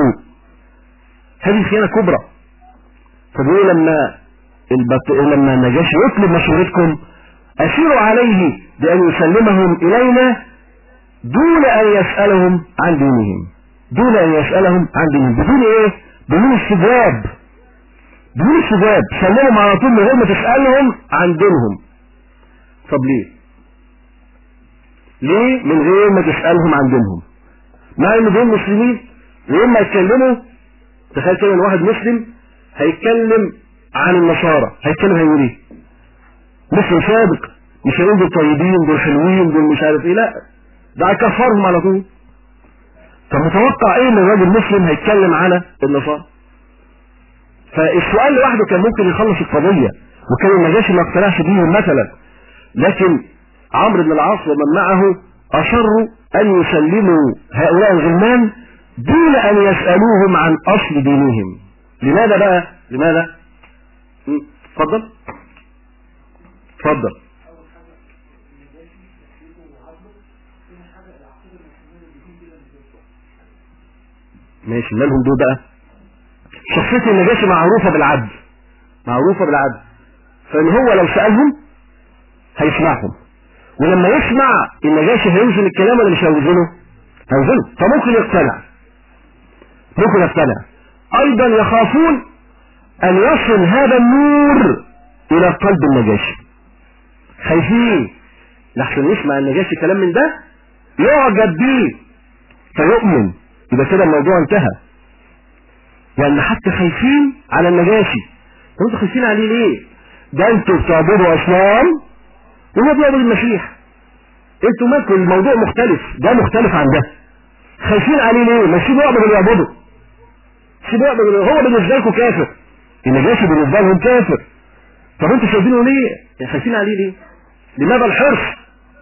هذه خيانة كبرى. فبيقول لما البط... لما النجاشي يطلب مشورتكم أشيروا عليه بأن يسلمهم إلينا دون أن يسألهم عن دينهم. دون أن يسألهم عن دينهم. بدون إيه؟ بدون استجواب. بدون استجواب. سلمهم على طول من غير ما تسألهم عن دينهم. طب ليه؟ ليه من غير ما تسألهم عن دينهم؟ مع ان دول مسلمين، ويوم ما يتكلموا تخيل كده ان واحد مسلم هيتكلم عن النصارى، هيتكلم هيقول ايه؟ مسلم صادق، مش هيقول دول طيبين دول حلوين دول مش عارف ايه، لا ده هيكفرهم على طول. طب متوقع ايه ان الراجل مسلم هيتكلم على النصارى؟ فالسؤال لوحده كان ممكن يخلص القضيه، وكان النجاشي ما اقتنعش بيهم مثلا، لكن عمرو بن العاص ومن معه اصروا ان يسلموا هؤلاء الغلمان دون ان يسالوهم عن اصل دينهم. لماذا بقى؟ لماذا؟ اتفضل اتفضل. ماشي، مالهم دول بقى؟ شخصية النجاشي معروفة بالعدل، معروفة بالعدل، فان هو لو سألهم هيسمعهم، ولما يسمع النجاشي هيوزن الكلام ولا مش هيوزنه؟ هيوزنه، فممكن يقتنع، ممكن يقتنع. ايضا يخافون ان يصل هذا النور الى قلب النجاشي، خايفين لحسن يسمع النجاشي كلام من ده يعجب بيه فيؤمن، يبقى كده الموضوع انتهى. يعني حتى خايفين على النجاشي. طب انتوا خايفين عليه ليه؟ ده انتوا بتعبدوا اصنام وهو بيعبد المسيح، انتوا مالكم؟ الموضوع مختلف، ده مختلف عن ده. خايفين عليه ليه؟ ما سيبوا يعبد اللي يعبده، سيبوا يعبد، هو بالنسبه لكم كافر، النجاشي بالنسبه لهم كافر. طب انتوا شايفينه ليه؟ يعني خايفين عليه ليه؟ لماذا الحرص؟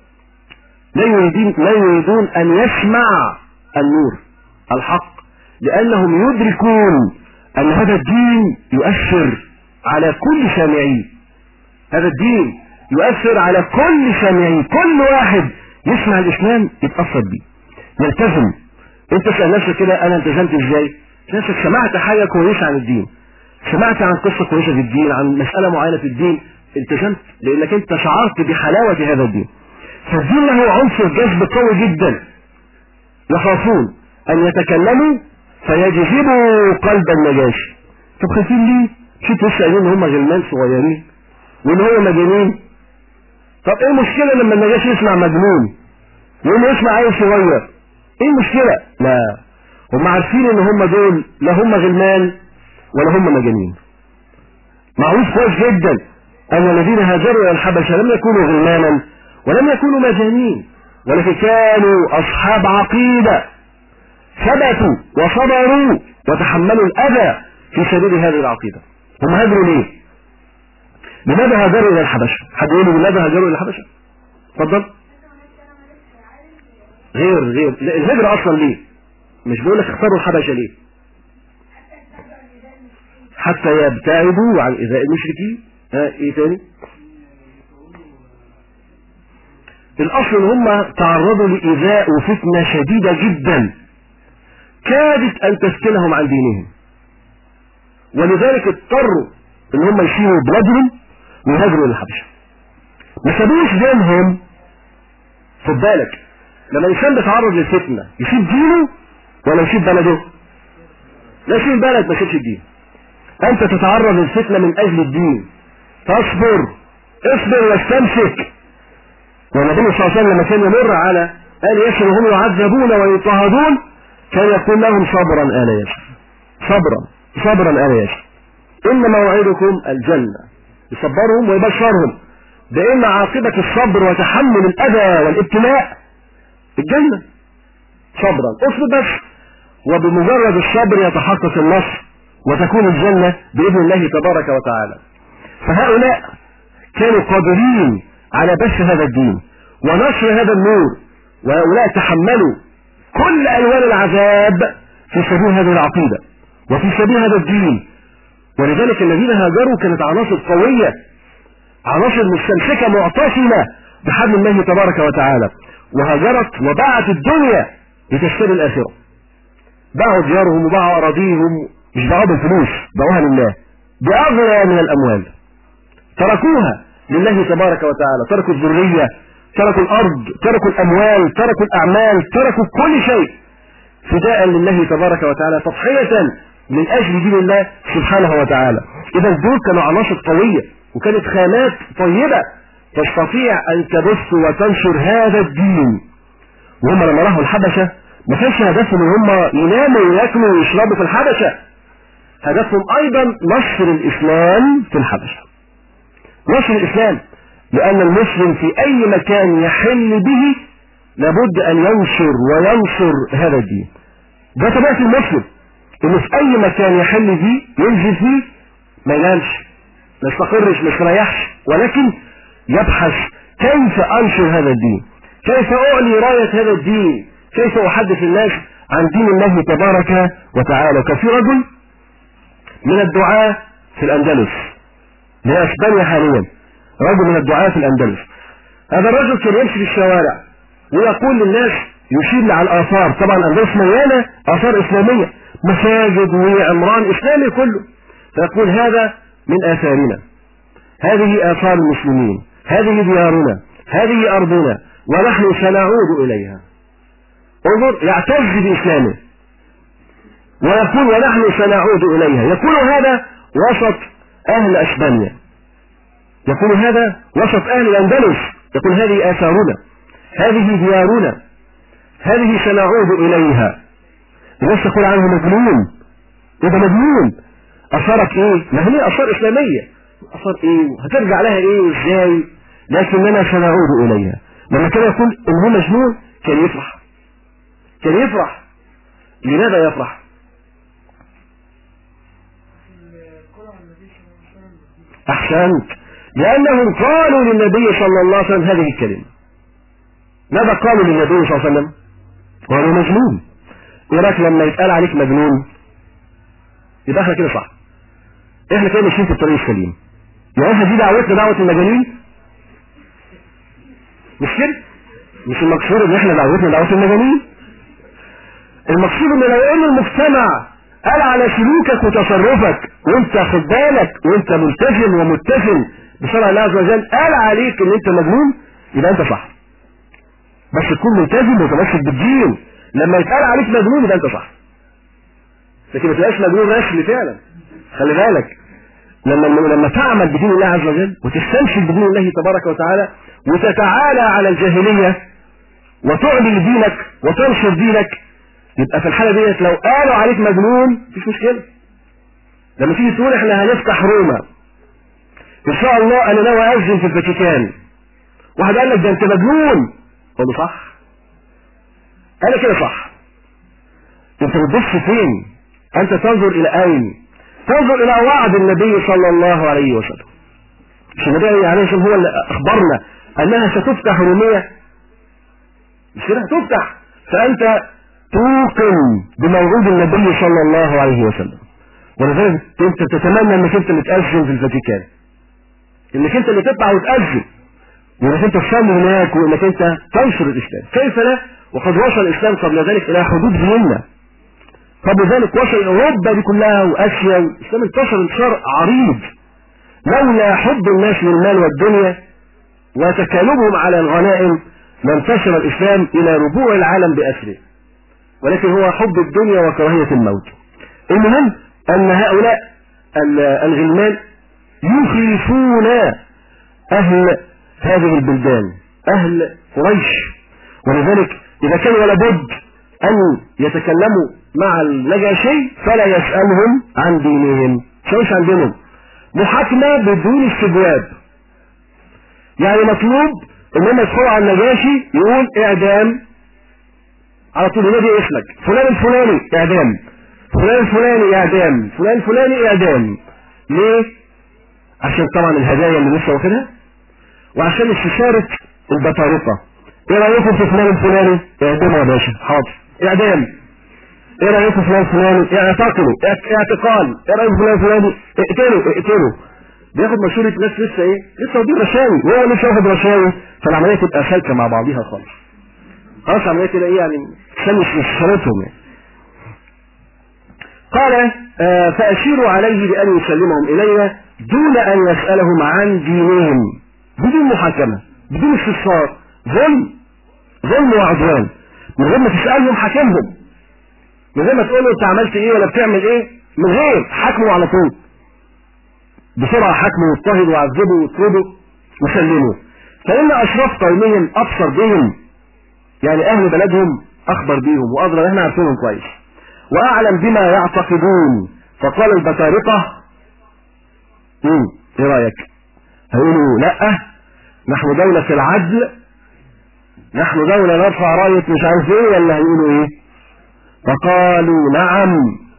لا يريدون لا يريدون ان يسمع النور الحق، لانهم يدركون ان هذا الدين يؤثر على كل سامعيه، هذا الدين يؤثر على كل سامعيه، كل واحد يسمع الاسلام يتاثر بيه، يلتزم. انت اسال نفسك كده، انا التزمت ازاي؟ نفسك سمعت حاجه كويسه عن الدين، سمعت عن قصه كويسه في الدين، عن مساله معينه في الدين، التزمت لانك انت شعرت بحلاوه هذا الدين. فالدين له عنصر جذب قوي جدا. يخافون ان يتكلموا فيجذبوا قلب النجاشي. طب خايفين ليه؟ شوفوا لسه قايلين ان هم غلمان صغيرين وان هو مجانين. طب ايه المشكله لما النجاشي يسمع مجنون وانه يسمع عيل صغير؟ ايه المشكله؟ لا، هم عارفين ان هم دول لا هم غلمان ولا هم مجانين. معروف كويس جدا ان الذين هاجروا الى الحبشه لم يكونوا غلمانا ولم يكونوا مجانين، ولكن كانوا اصحاب عقيده، ثبتوا وصبروا وتحملوا الاذى في سبيل هذه العقيده. هم هاجروا ليه؟ لماذا هاجروا الى الحبشه؟ حد يقول لي لماذا هاجروا الى الحبشه؟ اتفضل. غير غير الهجره اصلا ليه؟ مش بقول لك اختاروا الحبشه ليه؟ حتى يبتعدوا عن ايذاء المشركين. ها ايه تاني؟ الاصل ان هم تعرضوا لايذاء وفتنه شديده جدا كادت ان تفتنهم عن دينهم، ولذلك اضطروا ان هم يسيبوا بلادهم ويهاجروا للحبشه. ما سابوش دينهم. خد بالك، لما الانسان بيتعرض للفتنه يسيب دينه ولا يسيب بلده؟ لا، يسيب البلد ما يسيبش الدين. انت تتعرض للفتنه من اجل الدين، تصبر، اصبر واستمسك. والنبي صلى الله عليه وسلم لما كان يمر على آل ياسر وهم يعذبون ويضطهدون كان يقول لهم صبرا آل ياسر، صبرا صبرا آل ياسر، إن موعدكم الجنة. يصبرهم ويبشرهم بأن عاقبة الصبر وتحمل الأذى والابتلاء الجنة. صبرا، اصبر بس، وبمجرد الصبر يتحقق النصر وتكون الجنة بإذن الله تبارك وتعالى. فهؤلاء كانوا قادرين على بث هذا الدين ونشر هذا النور، وهؤلاء تحملوا كل ألوان العذاب في سبيل هذه العقيدة وفي سبيل هذا الدين. ولذلك الذين هاجروا كانت عناصر قوية، عناصر مستمسكة معتصمة بحبل الله تبارك وتعالى، وهاجرت وباعت الدنيا لتشتري الآخرة. باعوا ديارهم وباعوا أراضيهم، مش باعوا بالفلوس، باعوها لله بأغلى من الأموال، تركوها لله تبارك وتعالى، تركوا الذرية، تركوا الأرض، تركوا الأموال، تركوا الأعمال، تركوا كل شيء فداء لله تبارك وتعالى، تضحية من أجل دين الله سبحانه وتعالى. إذا دول كانوا عناصر قوية وكانت خامات طيبة تستطيع أن تبث وتنشر هذا الدين. وهم لما راحوا الحبشة ما كانش هدفهم ان هم يناموا وياكلوا ويشربوا في الحبشة، هدفهم ايضا نشر الاسلام في الحبشة، نشر الاسلام، لان المسلم في اي مكان يحل به لابد ان ينشر وينصر هذا الدين. ده طبيعة المسلم، انه في اي مكان يحل فيه ينزل فيه ما ينامش ما يستقرش ما يستريحش، ولكن يبحث كيف انشر هذا الدين، كيف اعلي راية هذا الدين، كيف احدث الناس عن دين الله تبارك وتعالى. كان في رجل من الدعاة في الاندلس، في اسبانيا حاليا، رجل من الدعاة في الاندلس. هذا الرجل كان يمشي في الشوارع ويقول للناس، يشير على الاثار، طبعا الاندلس مليانه اثار اسلاميه، مساجد وعمران اسلامي كله، فيقول هذا من اثارنا، هذه اثار المسلمين، هذه ديارنا، هذه ارضنا، ونحن سنعود اليها. انظر، يعتز باسلامه ويقول ونحن سنعود اليها. يقول هذا وسط اهل اسبانيا، يقول هذا وسط اهل الاندلس، يقول هذه اثارنا، هذه ديارنا، هذه سنعود اليها. الناس تقول عنه مجنون، وده مجنون، اثارك ايه؟ ما هي اثار اسلاميه، اثار ايه؟ هترجع لها ايه وازاي؟ لكننا سنعود اليها. لما كان يقول ان هو مجنون كان يفرح، كان يفرح. لماذا يفرح؟ احسنت، لانهم قالوا للنبي صلى الله عليه وسلم هذه الكلمه. ماذا قالوا للنبي صلى الله عليه وسلم؟ قالوا مجنون. ايه رايك لما يتقال عليك مجنون يبقى احنا كده صح، احنا كده ماشيين في الطريق السليم. يعني احنا دي دعوتنا دعوه المجانين؟ مش كده؟ مش المقصود ان احنا دعوتنا دعوه المجانين. المقصود ان لو ان المجتمع قال على سلوكك وتصرفك وانت خد بالك وانت ملتزم ومتزن بشرع الله عز وجل، قال عليك ان انت مجنون، يبقى انت صح. بس تكون ملتزم ومتمسك بالدين. لما يتقال عليك مجنون يبقى انت صح، لكن ما تبقاش مجنون رسمي فعلا. خلي بالك، لما لما تعمل بدين الله عز وجل وتستنشد بدين الله تبارك وتعالى وتتعالى على الجاهليه وتعلي دينك وتنشر دينك، يبقى في الحاله ديت لو قالوا عليك مجنون مفيش مشكله. لما تيجي تقول احنا هنفتح روما ان شاء الله، انا ناوي اذن في الفاتيكان، واحد قال لك ده انت مجنون، قال له صح، انا كده صح. انت بتبص فين؟ انت تنظر الى اين؟ تنظر الى وعد النبي صلى الله عليه وسلم. مش النبي عليه الصلاه هو اللي اخبرنا انها ستفتح رومية؟ مش كده هتفتح، فانت توقن بموعود النبي صلى الله عليه وسلم. ولذلك انت تتمنى انك انت اللي تأذن في الفاتيكان، انك انت اللي تطلع وتأذن، وانك انت تصلي هناك، وانك انت تنشر الاسلام. كيف لا وقد وصل الاسلام قبل ذلك الى حدود ديننا، قبل ذلك وصل الى اوروبا دي كلها واسيا، والاسلام انتشر انتشار عريض. لولا حب الناس للمال والدنيا وتكالبهم على الغنائم لانتشر الاسلام الى ربوع العالم باسره، ولكن هو حب الدنيا وكراهية الموت. المهم ان هؤلاء الغلمان يخيفون اهل هذه البلدان، اهل قريش. ولذلك اذا كان ولابد ان يتكلموا مع النجاشي فلا يسألهم عن دينهم، مش عن دينهم. محاكمة بدون استجواب، يعني مطلوب انهم يدخلوا على النجاشي يقول اعدام على طول، ينادي اسمك فلان الفلاني اعدام، فلان الفلاني اعدام، فلان الفلاني اعدام. ليه؟ عشان طبعا الهدايا اللي لسه واخدها، وعشان استشارة البطارقة. ايه رايكم في فلان الفلاني؟ اعدامه يا باشا، حاضر اعدام. ايه رايكم في فلان الفلاني؟ اعتقلوا، اعتقال. ايه رايكم في فلان الفلاني؟ اقتلوا اقتلوا. بياخد مشورة ناس لسه ايه؟ لسه واخدين رشاوي، وهو لسه واخد رشاوي، فالعملية تبقى سالكة مع بعضيها خالص. خلاص عملية كده ايه يعني؟ تسلش استشارتهم يعني. قال آه فأشيروا عليه بأن يسلمهم إلينا دون أن يسألهم عن دينهم، بدون محاكمة، بدون استفسار. ظلم، ظلم وعدوان، من غير ما تسألهم حاكمهم، من غير ما تقول له انت عملت ايه ولا بتعمل ايه، من غير حاكمه على طول بسرعة، حاكمه واضطهدوا وعذبوا واطردوا وسلموا. فإن أشراف قومهم أبصر بهم، يعني أهل بلدهم أخبر بهم وأدرى، احنا عارفينهم كويس، وأعلم بما يعتقدون، فقال البطارقة امم ايه رأيك؟ هيقولوا لا، نحن دولة في العدل، نحن دولة نرفع راية مش عارف ايه، ولا هيقولوا ايه؟ فقالوا نعم.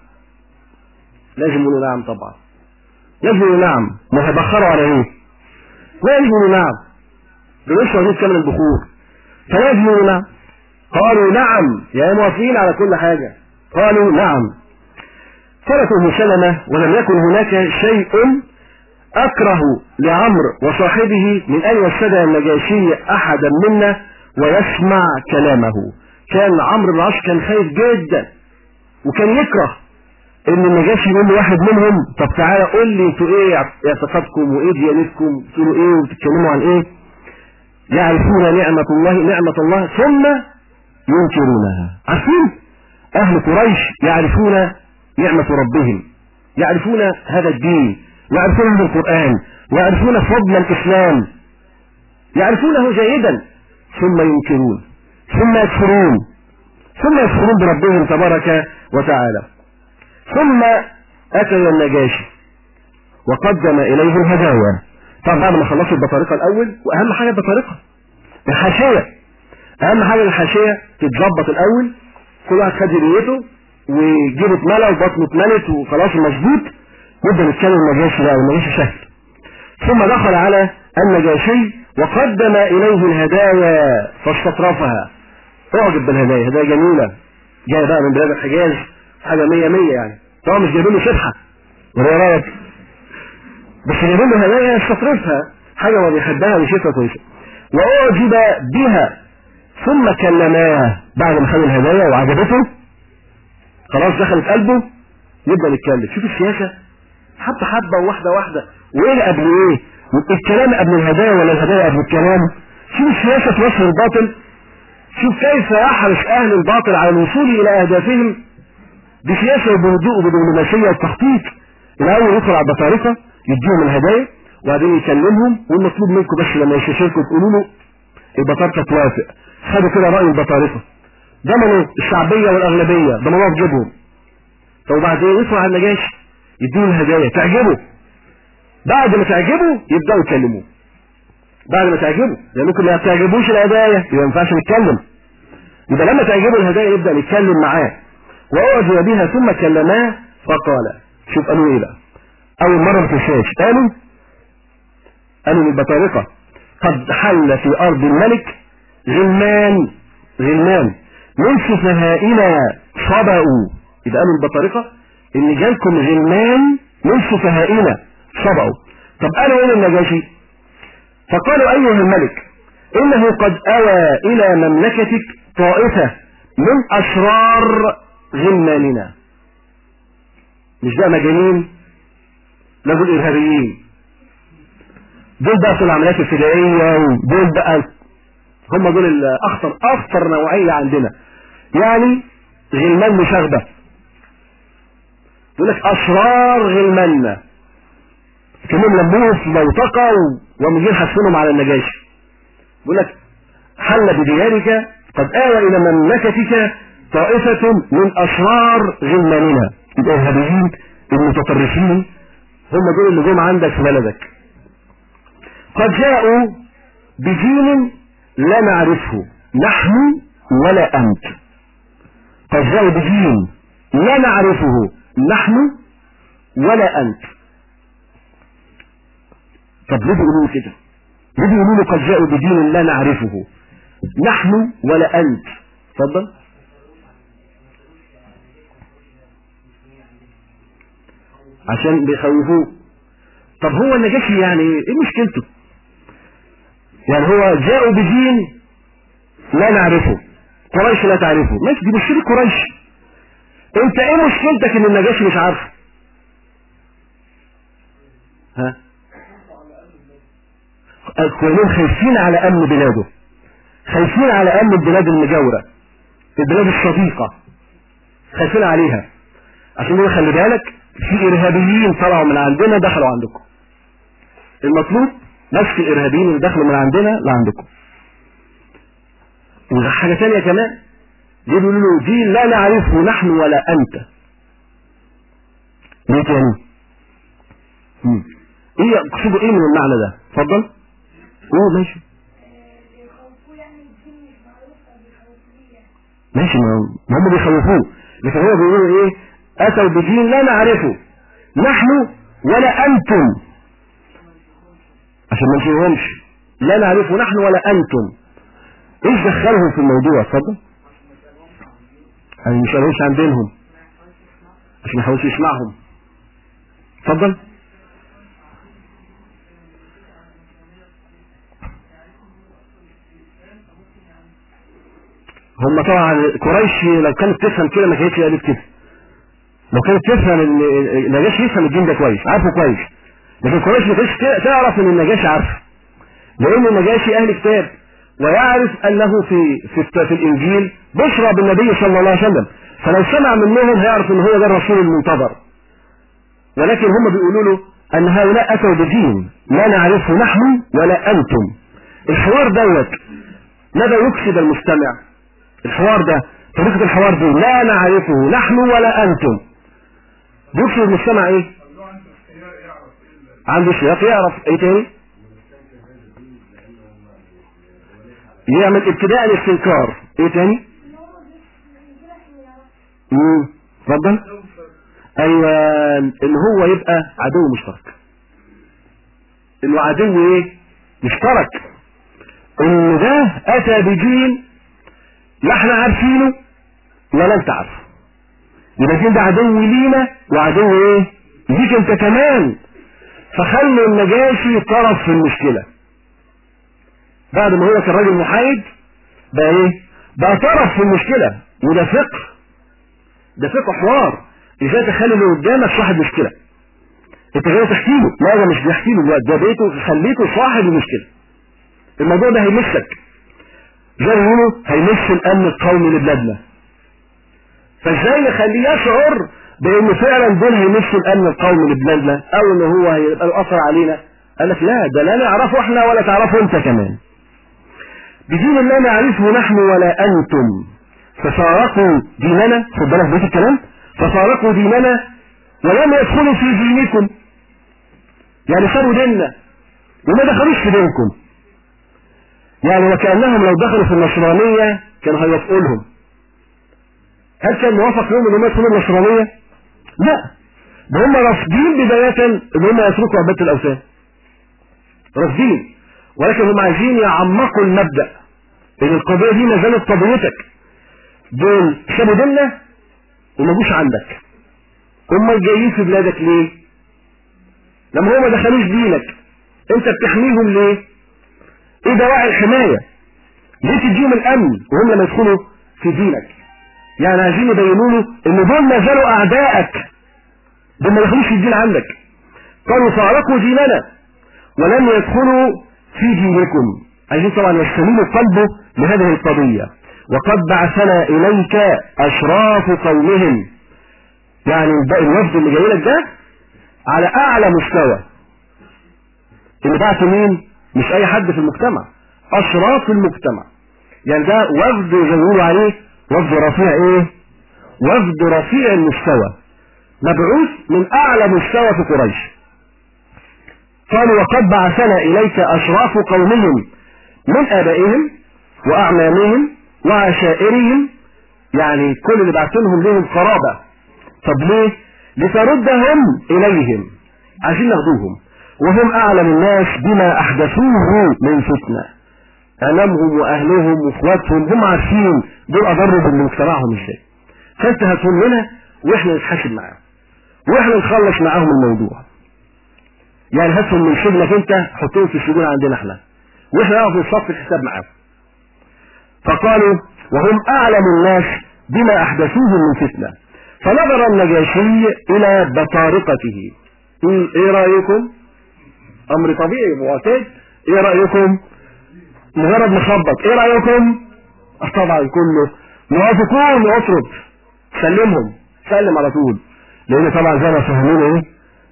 لازم يقولوا نعم طبعا، لازم يقولوا نعم، ما هيبخروا على ايه؟ لازم يقولوا نعم، بنشرب نص كامل البخور، فلازم يقولوا نعم. قالوا نعم، يا موافقين على كل حاجة. قالوا نعم. قالت ام سلمة ولم يكن هناك شيء اكره لعمرو وصاحبه من ان يفسد النجاشي احدا منا ويسمع كلامه. كان عمرو بن العاص كان خايف جدا، وكان يكره ان النجاشي يقول لواحد منهم طب تعالى قول لي انتوا ايه اعتقادكم وايه ديانتكم، تقولوا ايه وتتكلموا عن ايه. يعرفون نعمة الله نعمة الله ثم ينكرونها. عارفين اهل قريش يعرفون نعمة ربهم، يعرفون هذا الدين، يعرفون هذا القرآن، يعرفون فضل الإسلام، يعرفونه جيدا، ثم ينكرون، ثم يكفرون، ثم يكفرون بربهم تبارك وتعالى. ثم أتى النجاشي وقدم إليه الهدايا. طبعا بعد ما خلصوا البطارقة الأول، وأهم حاجة البطارقة الحاشية، أهم حاجة الحاشية تتظبط الأول، كل واحد خد هديته وجيبه اتملى وبطنه اتملت وخلاص مظبوط، يبدأ يتكلم النجاشي بقى، والنجاشي سهل. ثم دخل على النجاشي وقدم إليه الهدايا فاستطرفها، اعجب بالهدايا، هدايا جميلة جاية بقى من بلاد الحجاز، حاجة مية مية يعني، طبعا مش جايبين له شبحة ولا ايه رايك؟ بس جايبين له هدايا يستطرفها، حاجة ما بيحبها وشايفها كويسة. وأعجب بها ثم كلماه، بعد ما خد الهدايا وعجبته خلاص دخلت قلبه، يبدأ يتكلم. شوف السياسة، حبة حبة وواحدة واحدة، وايه قبل ايه؟ الكلام قبل الهدايا ولا الهدايا قبل الكلام؟ شوف السياسة في وصف الباطل، شوف كيف يحرص اهل الباطل على الوصول الى اهدافهم بسياسة وبهدوء وبدبلوماسية وتخطيط. الاول يدخل على البطارقة يديهم الهدايا وبعدين يكلمهم، والمطلوب منكم بس لما يشاركوا تقولوا له البطارقة توافق. خدوا كده رأي البطارقة، ضمنوا الشعبية والاغلبية، ضمنوها بجيبهم. طب وبعدين يدخل على النجاشي يديهم الهدايا تعجبه، بعد ما تعجبه يبدأوا يكلموه، بعد ما تعجبه، لان ممكن ما تعجبوش الهدايا يبقى ما ينفعش نتكلم، يبقى لما تعجبه الهدايا يبدأ نتكلم معاه. وأعجب بها ثم كلماه فقال، شوف قالوا ايه بقى، اول مرة ما تنساش، قالوا قالوا للبطارقة قد حل في ارض الملك غلمان غلمان من سفهائنا صبأوا. يبقى قالوا البطارقة ان جالكم غلمان من سفهائنا صبأوا. طب قالوا ايه للنجاشي؟ فقالوا ايها الملك انه قد اوى الى مملكتك طائفة من اشرار غلماننا. مش ده مجانين، ده دول ارهابيين، دول بقى في العمليات الفدائية، ودول بقى هم دول الاخطر اخطر نوعية عندنا، يعني غلمان مشاغبة. يقول لك اشرار غلماننا، كانهم لموه في منطقة ومجين حسنهم على النجاشي. يقول لك حل بديارك قد آوى الى مملكتك طائفة من اشرار غلماننا. الارهابيين المتطرفين هم دول اللي جم عندك في بلدك. قد جاءوا بدين لا نعرفه نحن ولا انت. قد جاءوا بدين لا نعرفه نحن ولا انت. طب ليه بيقولوا كده؟ ليه بيقولوا قد جاءوا بدين لا نعرفه نحن ولا انت؟ اتفضل. عشان بيخوفوه. طب هو النجاشي يعني ايه مشكلته؟ يعني هو جاءوا بدين لا نعرفه، قريش لا تعرفه، ماشي، دي مشكلة قريش. انت ايه مشكلتك ان النجاشي مش عارفه؟ ها؟ كلهم خايفين على امن بلاده، خايفين على امن البلاد المجاورة، البلاد الصديقة، خايفين عليها. عشان كده خلي بالك في ارهابيين طلعوا من عندنا دخلوا عندكم. المطلوب نفس الارهابيين اللي دخلوا من عندنا لعندكم. وحاجة تانية كمان، دي بيقولوا له دين لا نعرفه نحن ولا انت. ليه تاني؟ مم. ايه اقصده ايه من المعنى ده؟ اتفضل. اوه ماشي ماشي، ما هم بيخوفوه، لكن هو بيقولوا ايه؟ اتوا بدين لا نعرفه نحن ولا انتم، عشان ما نشوفهمش. لا نعرفه نحن ولا انتم. ايش دخلهم في الموضوع؟ اتفضل. يعني مش قالوش عن دينهم عشان ما يحاولش يسمعهم. اتفضل. هم طبعا قريش لو كانت تفهم كده ما كانتش قالت كده. لو كانت تفهم ان النجاشي يفهم الدين ده كويس، عارفه كويس، لكن قريش ما كانتش تعرف ان النجاشي عارفه، لان النجاشي اهل كتاب ويعرف انه في في, في الانجيل بشرى بالنبي صلى الله عليه وسلم، فلو سمع منهم هيعرف ان هو ده الرسول المنتظر. ولكن هم بيقولوا له ان هؤلاء اتوا بدين لا نعرفه نحن ولا انتم. الحوار دوت ماذا يكسب المستمع؟ الحوار ده طريقة الحوار دي لا نعرفه نحن ولا انتم بيكسب المستمع ايه؟ عنده سياق يعرف ايه تاني؟ يعمل ابتداء الاستنكار. ايه تاني؟ امم اتفضل. ايوه، ان هو يبقى عدو مشترك، انه عدو ايه؟ مشترك، ان ده اتى بدين لا احنا عارفينه ولا انت عارفه، يبقى الدين ده عدو لينا وعدو ايه؟ ليك انت كمان. فخلوا النجاشي طرف في المشكله، بعد ما هو كان راجل محايد بقى ايه؟ بقى طرف في المشكله. وده فقه، ده فقه حوار، ازاي تخلي اللي قدامك صاحب مشكله. انت جاي تحكي له، لا ده مش بيحكي له دلوقتي، ده بيته خليته صاحب المشكله. الموضوع ده هيمسك زي ما يقولوا هيمس الامن القومي لبلادنا، فازاي نخليه يشعر بان فعلا دول هيمسوا الامن القومي لبلادنا، او ان هو هيبقى له اثر علينا. قال لك لا، ده لا نعرفه احنا ولا تعرفه انت كمان. بدين لا نعرفه نحن ولا انتم ففارقوا ديننا. خد بالك بيت الكلام، ففارقوا ديننا ولم يدخلوا في دينكم، يعني سابوا ديننا وما دخلوش في دينكم. يعني وكأنهم لو دخلوا في النصرانية كانوا هيوافقوا لهم. هل كان موافق لهم ان هم يدخلوا النصرانية؟ لا، ده هم رافضين بداية ان هم يتركوا عبادة الاوثان، رافضين، ولكن هم عايزين يعمقوا المبدأ ان القضية دي ما زالت قضيتك. دول سابوا ديننا وما جوش عندك، هم جايين في بلادك ليه؟ لما هم ما دخلوش دينك انت بتحميهم ليه؟ ايه دواعي الحماية؟ ليه تديهم الامن وهم لما يدخلوا في دينك؟ يعني عايزين يبينوا له ان دول ما زالوا اعدائك، دول ما دخلوش في الدين عندك. قالوا فارقوا ديننا ولم يدخلوا في دينكم، عايزين طبعا يستميلوا قلبه لهذه القضية. وقد بعثنا اليك اشراف قومهم، يعني الوفد اللي جاي لك ده على اعلى مستوى. اللي بعث مين؟ مش اي حد في المجتمع، اشراف المجتمع. يعني ده وفد زي ما بيقولوا عليه وفد رفيع ايه؟ وفد رفيع المستوى، مبعوث من اعلى مستوى في قريش. قالوا وقد بعثنا اليك اشراف قومهم من ابائهم واعمامهم وعشائرهم، يعني كل اللي بعثنهم لهم قرابة. طب ليه؟ لتردهم اليهم، عايزين ناخدوهم، وهم اعلم الناس بما احدثوه من فتنة. امامهم واهلهم واخواتهم هم عارفين دول اضروا بمجتمعهم ازاي، فانت هتقول لنا واحنا نتحاسب معاهم واحنا نخلص معاهم الموضوع. يعني هاتهم من سجنك انت، حطهم في السجون عندنا احنا، واحنا نعرف نصفي الحساب معاهم. فقالوا وهم اعلم الناس بما احدثوه من فتنة. فنظر النجاشي الى بطارقته. ايه رايكم؟ امر طبيعي معتاد. ايه رايكم؟ مجرد مخبط. ايه رايكم؟ طبعا كله موافقون، اطرد، سلمهم، سلم على طول، لان طبعا زي ما فهمين ايه،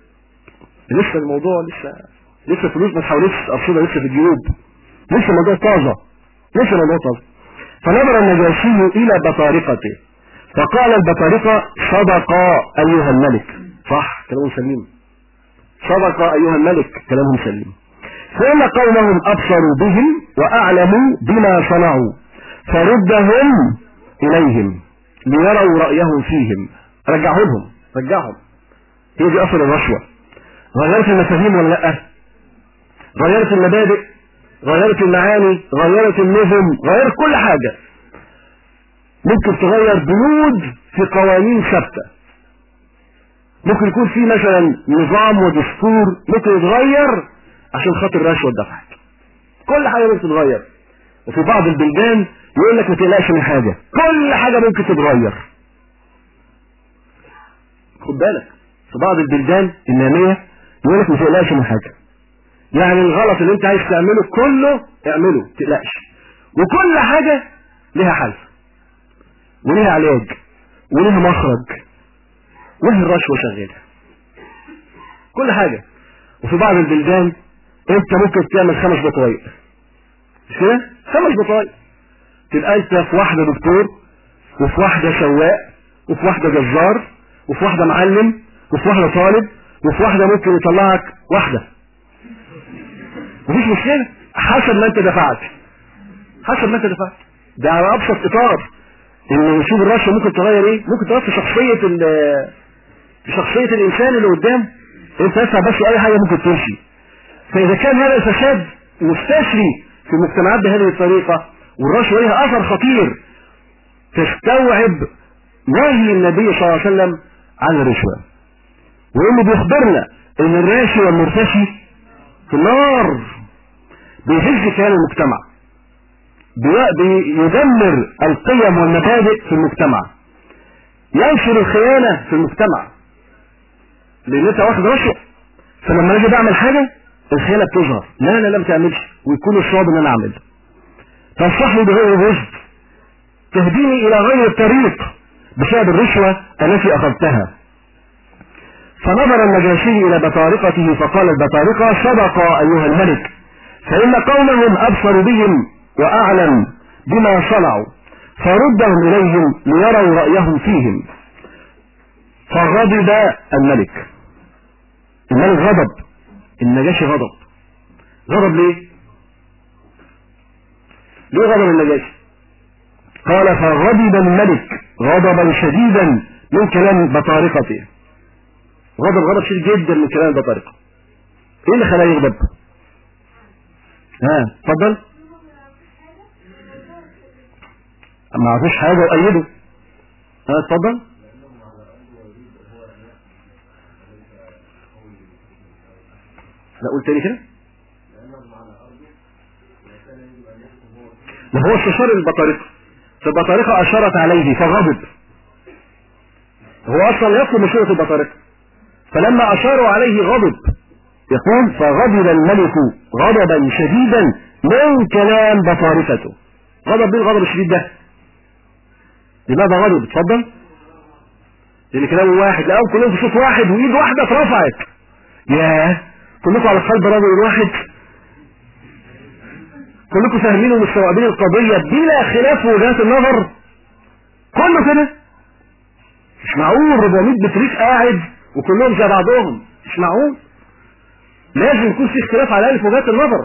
لسه الموضوع لسه لسه فلوس ما تحاولش ارصدها لسه في الجيوب، لسه الموضوع طازه، لسه الموضوع طازه. فنظر النجاشي الى بطارقته فقال البطارقه صدق ايها الملك، صح، كلامهم سليم. صدق ايها الملك، كلامهم سليم. فإن قومهم ابصروا بهم واعلموا بما صنعوا فردهم اليهم ليروا رايهم فيهم. رجعهم رجعهم. هي دي اصل الرشوه. غيرت المفاهيم ولا لا؟ غيرت المبادئ، غيرت المعاني، غيرت النظم، غيرت كل حاجه. ممكن تغير بنود في قوانين ثابته. ممكن يكون في مثلا نظام ودستور ممكن يتغير عشان خاطر الرشوه اتدفعت. كل حاجه ممكن تتغير. وفي بعض البلدان يقول لك ما تقلقش من حاجه، كل حاجه ممكن تتغير. خد بالك، في بعض البلدان الناميه يقول لك ما تقلقش من حاجه. يعني الغلط اللي انت عايز تعمله كله اعمله، ما تقلقش. وكل حاجه لها حل وليها علاج وليها مخرج. وهي الرشوه شغاله كل حاجه. وفي بعض البلدان انت ممكن تعمل خمس بطايق، مش كده؟ خمس بطايق. تبقى انت في واحده دكتور، وفي واحده سواق، وفي واحده جزار، وفي واحده معلم، وفي واحده طالب، وفي واحده ممكن يطلعك واحده. مفيش مشكله، حسب ما انت دفعت. حسب ما انت دفعت. ده على ابسط اطار. ان نشوف الرشوه ممكن تغير ايه؟ ممكن تغير في شخصيه في شخصيه الانسان اللي قدام. انت تدفع بس اي حاجه ممكن تمشي. فاذا كان هذا الفساد مستشري في المجتمعات بهذه الطريقه، والرشوه لها اثر خطير، تستوعب نهي النبي صلى الله عليه وسلم عن الرشوه، وانه بيخبرنا ان الراشي والمرتشي في النار، بيهز كيان المجتمع، بيدمر القيم والمبادئ في المجتمع، ينشر الخيانه في المجتمع، لان انت واخد رشوه. فلما اجي بعمل حاجه الخيانه بتظهر. لا لا لا ما تعملش، ويكون الصواب ان انا اعمل. تنصحني بغير الرشد، تهديني الى غير الطريق بسبب الرشوه التي اخذتها. فنظر النجاشي الى بطارقته فقال البطارقه: صدق ايها الملك، فان قومهم ابصروا بهم واعلم بما صنعوا فردهم اليهم ليروا رايهم فيهم. فغضب الملك. الملك غضب، النجاشي غضب. غضب ليه؟ ليه غضب النجاشي؟ قال: فغضب الملك غضبا شديدا من كلام بطارقته. غضب غضب شديد جدا من كلام البطارقه. ايه اللي خلاه يغضب؟ ها اتفضل. ما عرفوش حاجه وايده. ها اتفضل. لا قول تاني كده. ما هو استشار البطارقه، فالبطارقه اشارت عليه فغضب. هو اصلا يطلب مشورة البطارقه، فلما اشاروا عليه غضب. يقول: فغضب الملك غضبا شديدا من كلام بطارقته. غضب بيه الغضب الشديد ده. لماذا غضب؟ اتفضل. لان كلام واحد، لقاهم كلهم في صوت واحد وايد واحده اترفعت. ياه، كلكم على قلب رجل واحد، كلكم فاهمين ومستوعبين القضيه بلا خلاف وجهات النظر، كله كده. مش معقول أربعمية بطريق قاعد وكلهم زي بعضهم، مش معقول. لازم يكون في اختلاف على الف وجهات النظر.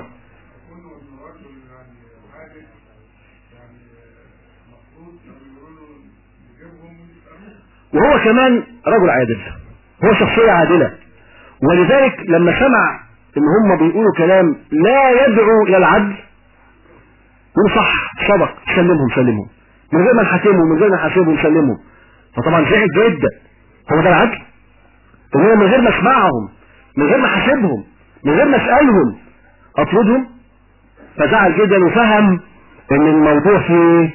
وهو كمان رجل عادل، هو شخصية عادلة، ولذلك لما سمع ان هم بيقولوا كلام لا يدعو الى العدل، يقول: صح، صدق، سلمهم سلمهم، من غير ما نحاسبهم، من غير ما نحاسبهم سلمهم. فطبعا زعل جدا. هو ده العدل؟ ان من غير ما اسمعهم، من غير ما احاسبهم، من غير ما اسالهم، اطردهم؟ فزعل جدا وفهم ان الموضوع فيه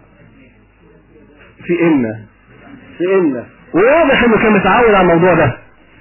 في ان في ان وواضح انه كان متعود على الموضوع ده،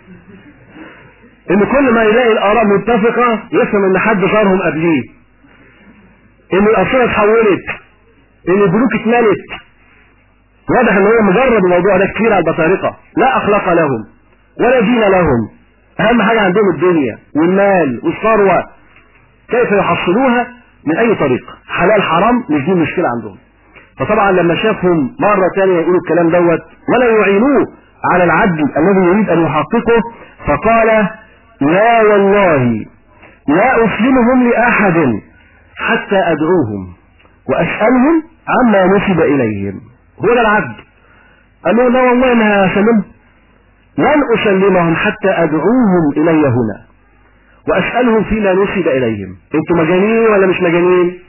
ان كل ما يلاقي الاراء متفقه يفهم ان حد زارهم قبليه، ان الاسئله اتحولت، ان البنوك اتملت. واضح ان هو مجرب الموضوع ده كتير على البطارقه. لا اخلاق لهم ولا دين لهم، اهم حاجه عندهم الدنيا والمال والثروه، كيف يحصلوها من اي طريق، حلال حرام مش دي المشكله عندهم. فطبعا لما شافهم مره ثانيه يقولوا الكلام دوت ولا يعينوه على العدل الذي يريد أن يحققه، فقال لا والله لا أسلمهم لأحد حتى أدعوهم وأسألهم عما نسب إليهم. هو ده العدل. قال له لا والله ما هسلمهم، لن أسلمهم حتى أدعوهم إلي هنا وأسألهم فيما نسب إليهم. أنتم مجانين ولا مش مجانين؟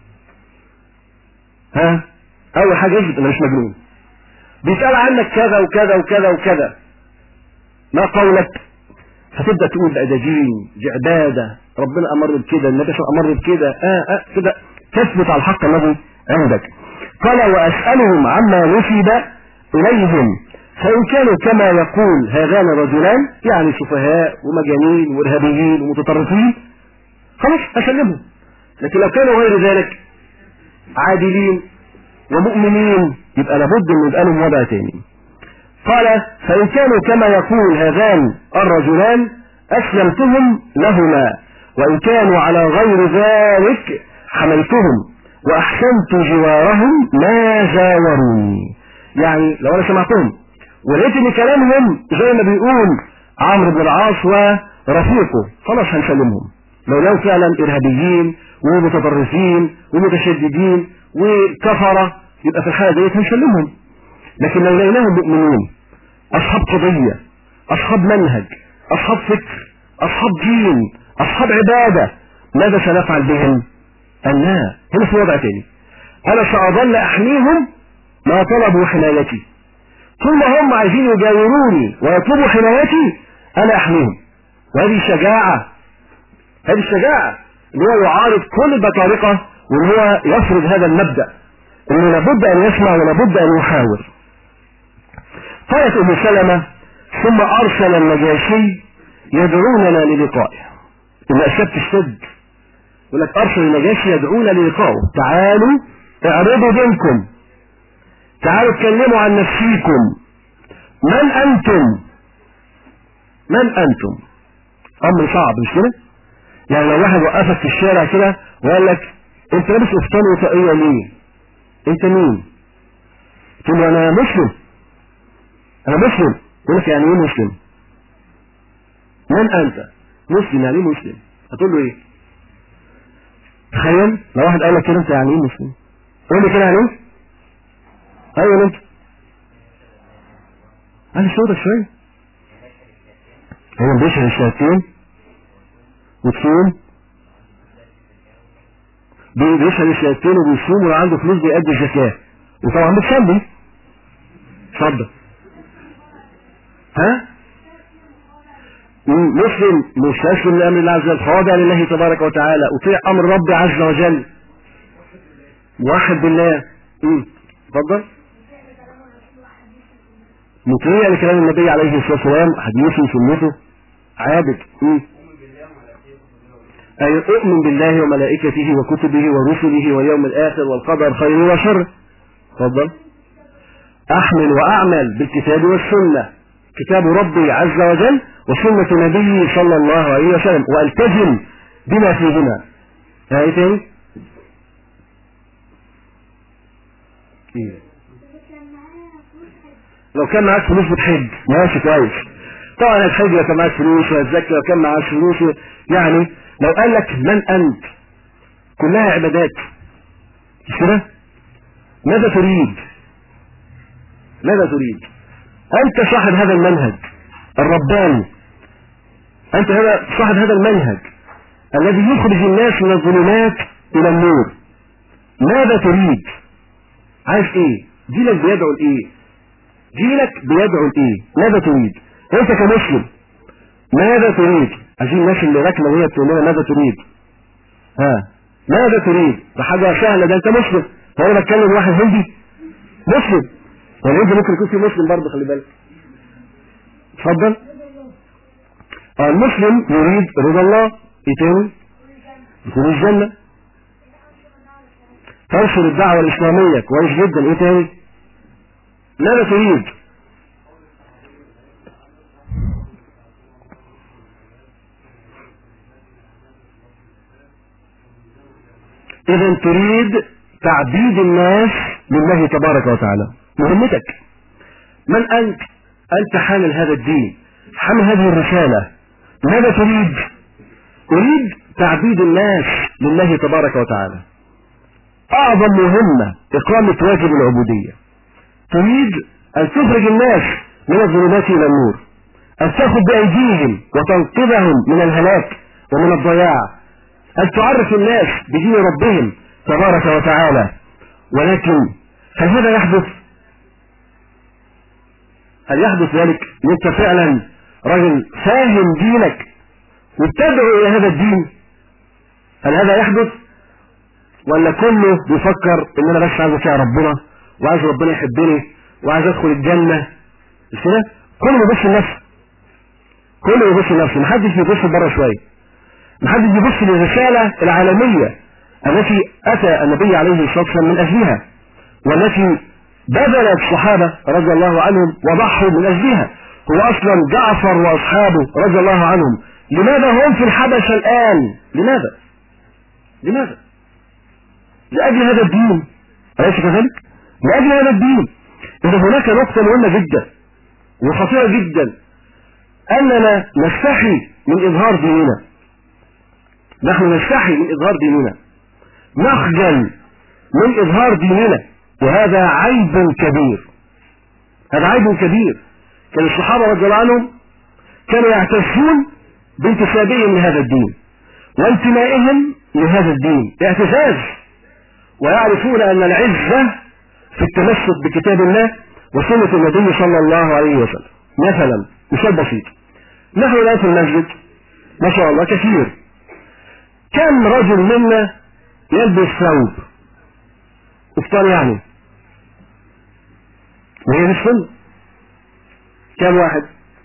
ها؟ أول حاجة يثبت أنا مش مجنون. بيسأل عنك كذا وكذا وكذا وكذا، ما قولك؟ فتبدأ تقول ده دين، دي عبادة، ربنا أمر بكده، النبي صلى الله عليه وسلم أمر بكده، آه آه كده تثبت على الحق الذي عندك. قال وأسألهم عما نسب إليهم، فإن كانوا كما يقول هذان الرجلان يعني سفهاء ومجانين وإرهابيين ومتطرفين خلاص أسلمهم. لكن لو كانوا غير ذلك عادلين ومؤمنين يبقى لابد من يبقى لهم وضع تاني. قال فإن كانوا كما يقول هذان الرجلان أسلمتهم لهما، وإن كانوا على غير ذلك حملتهم وأحسنت جوارهم ما جاوروني. يعني لو أنا سمعتهم ولقيت ان كلامهم زي ما بيقول عمرو بن العاص ورفيقه خلاص هنسلمهم. لو لو فعلا ارهابيين ومتطرفين ومتشددين وكفره يبقى في الحاله ديت هنسلمهم. لكن لو لقيناهم مؤمنين اصحاب قضيه، اصحاب منهج، اصحاب فكر، اصحاب دين، اصحاب عباده، ماذا سنفعل بهم؟ قال لا، هنا في وضع تاني. انا ساظل احميهم ما طلبوا حمايتي، طول ما هم عايزين يجاوروني ويطلبوا حمايتي انا احميهم. وهذه شجاعة، هذه الشجاعة اللي هو يعارض كل البطارقة وان هو يفرض هذا المبدأ انه لابد ان يسمع ولابد ان يحاور. قالت ام سلمة ثم ارسل النجاشي يدعوننا للقائه. الاسباب تشتد، يقول لك ارسل النجاشي يدعونا للقائه، تعالوا اعرضوا دينكم، تعالوا اتكلموا عن نفسيكم، من انتم؟ من انتم؟ امر صعب مش كده؟ يعني لو واحد وقفك في الشارع كده وقال لك انت لابس قفطان وطاقية ليه؟ انت مين؟ تقول له انا مسلم، انا مسلم. يقول لك يعني ايه مسلم؟ من انت؟ مسلم، يعني ايه مسلم؟ هتقول له ايه؟ تخيل لو واحد قال لك كده انت يعني ايه مسلم؟ قول لي كده يعني ايه؟ ايوه انت قال صوتك شويه. هو بيشهر الشهادتين وتصوم، بيشهر الشهادتين وبيصوم وعنده فلوس بيأدي الزكاة وطبعا بتصلي. اتفضل. ها؟ مسلم مستسلم لامر الله عز وجل، خاضع لله تبارك وتعالى، اطيع امر ربي عز وجل، موحد بالله. امم اتفضل. مطيع لكلام النبي عليه الصلاه والسلام، حديثه وسنته، عابد. امم أي أؤمن بالله وملائكته وكتبه ورسله واليوم الآخر والقدر خيره وشره. اتفضل. أحمل وأعمل بالكتاب والسنة، كتاب ربي عز وجل وسنة نبيه صلى الله عليه وسلم، والتزم بما فيهما. ها ايه تاني؟ إيه؟ لو كان معاك فلوس بتحج ماشي كويس، طبعا هتحج لو كان معاك فلوس، وهتزكي لو كان معاك فلوس. يعني لو قال لك من أنت كلها عبادات مش كده؟ ماذا تريد؟ ماذا تريد؟ أنت صاحب هذا المنهج الرباني، أنت هذا صاحب هذا المنهج الذي يخرج الناس من الظلمات إلى النور. ماذا تريد؟ عايز إيه؟ دينك بيدعو لإيه؟ دينك بيدعو لإيه؟ ماذا تريد؟ أنت كمسلم ماذا تريد؟ عايزين الناس اللي راكنة وهي بتقول لنا ماذا تريد؟ ها ماذا تريد؟ ده حاجة سهلة، ده أنت مسلم. هو أنا بتكلم واحد هندي مسلم، والهندي ممكن يكون في مسلم برضه، خلي بالك. اتفضل. المسلم يريد رضا الله. ايه تاني؟ يكون الجنة. تنشر الدعوة الإسلامية كويس جدا. ايه تاني؟ ماذا تريد؟ إذا تريد تعبيد الناس لله تبارك وتعالى. مهمتك من أنت؟ أنت حامل هذا الدين، حامل هذه الرسالة، ماذا تريد؟ أريد تعبيد الناس لله تبارك وتعالى. أعظم مهمة إقامة واجب العبودية. تريد أن تخرج الناس من الظلمات إلى النور، أن تأخذ بأيديهم وتنقذهم من الهلاك ومن الضياع، أن تعرف الناس بدين ربهم تبارك وتعالى. ولكن هل هذا يحدث؟ هل يحدث ذلك؟ أنت فعلا رجل فاهم دينك وتدعو إلى هذا الدين؟ هل هذا يحدث؟ ولا كله بيفكر ان انا بس عايز اطيع ربنا وعايز ربنا يحبني وعايز ادخل الجنه؟ مش كده؟ كله بيبص لنفسه، كله بيبص لنفسه، محدش بيبص بره شويه، محدش بيبص للرساله العالميه التي اتى النبي عليه الصلاه والسلام من اجلها، والتي بذل الصحابه رضي الله عنهم وضحوا من اجلها. هو اصلا جعفر واصحابه رضي الله عنهم لماذا هم في الحبشه الان؟ لماذا؟ لماذا؟ لأجل هذا الدين، أليس كذلك؟ لأجل هذا الدين. إذا هناك نقطة مهمة جدا وخطيرة جدا، أننا نستحي من إظهار ديننا. نحن نستحي من إظهار ديننا، نخجل من إظهار ديننا، وهذا عيب كبير. هذا عيب كبير. كان الصحابة رضي الله عنهم كانوا يعتزون بانتسابهم لهذا الدين وانتمائهم لهذا الدين اعتزاز، ويعرفون أن العزة في التمسك بكتاب الله وسنة النبي صلى الله عليه وسلم. مثلا مثال بسيط، نحن الآن في المسجد ما شاء الله كثير، كم رجل منا يلبس ثوب افطار يعني؟ وهي مش سنة. كم واحد؟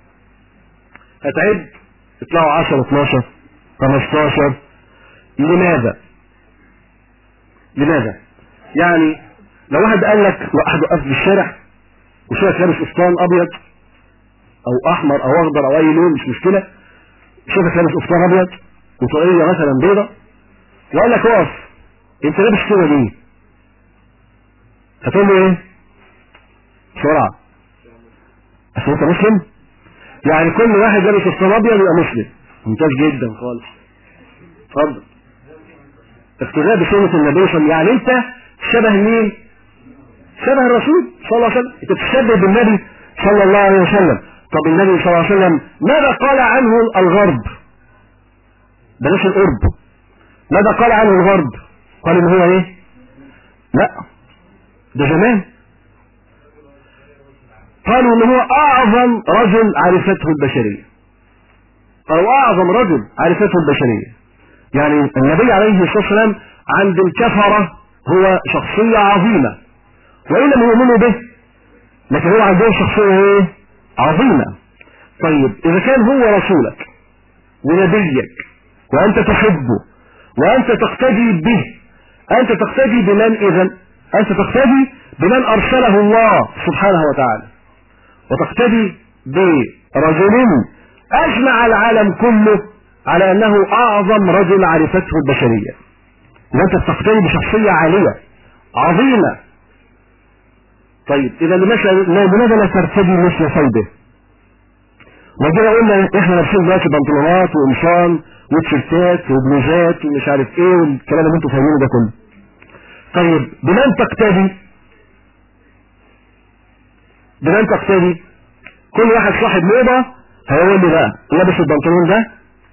هتعد يطلعوا عشرة اتناشر خمستاشر. لماذا؟ لماذا؟ يعني لو واحد قال لك واحد وقف في الشارع وشايف لابس قفطان ابيض او احمر او اخضر او اي لون مش مشكله، شايفك لابس قفطان ابيض وطاقيه مثلا بيضه وقال لك اقف، انت لابس كده ليه؟ هتقول له ايه؟ بسرعه، عشان انت مسلم؟ يعني كل واحد لابس قفطان ابيض يبقى مسلم. ممتاز جدا خالص. اتفضل. اقتداء بسنة النبي صلى الله عليه وسلم، يعني انت شبه مين؟ شبه الرسول صلى الله عليه وسلم، انت تشبه بالنبي صلى الله عليه وسلم. طب النبي صلى الله عليه وسلم ماذا قال عنه الغرب؟ بلاش القرب، ماذا قال عنه الغرب؟ قال ان هو ايه؟ لا ده زمان قالوا ان هو اعظم رجل عرفته البشرية، او اعظم رجل عرفته البشرية. يعني النبي عليه الصلاة والسلام عند الكفرة هو شخصية عظيمة وإن لم يؤمنوا به، لكن هو عندهم شخصية ايه؟ عظيمة. طيب إذا كان هو رسولك ونبيك وأنت تحبه وأنت تقتدي به، أنت تقتدي بمن إذن؟ أنت تقتدي بمن أرسله الله سبحانه وتعالى، وتقتدي برجل أجمع العالم كله على أنه أعظم رجل عرفته البشرية، وأنت تقتدي بشخصية عالية عظيمة. طيب إذا لماذا لا ترتدي مثل ثوبه؟ وكده قلنا احنا لابسين دلوقتي بنطلونات وقمصان وتيشيرتات وبلوزات ومش عارف ايه والكلام اللي انتوا فاهمينه ده كله. طيب بمن تقتدي؟ بمن تقتدي؟ كل واحد صاحب موضة هيقول لي بقى لابس البنطلون ده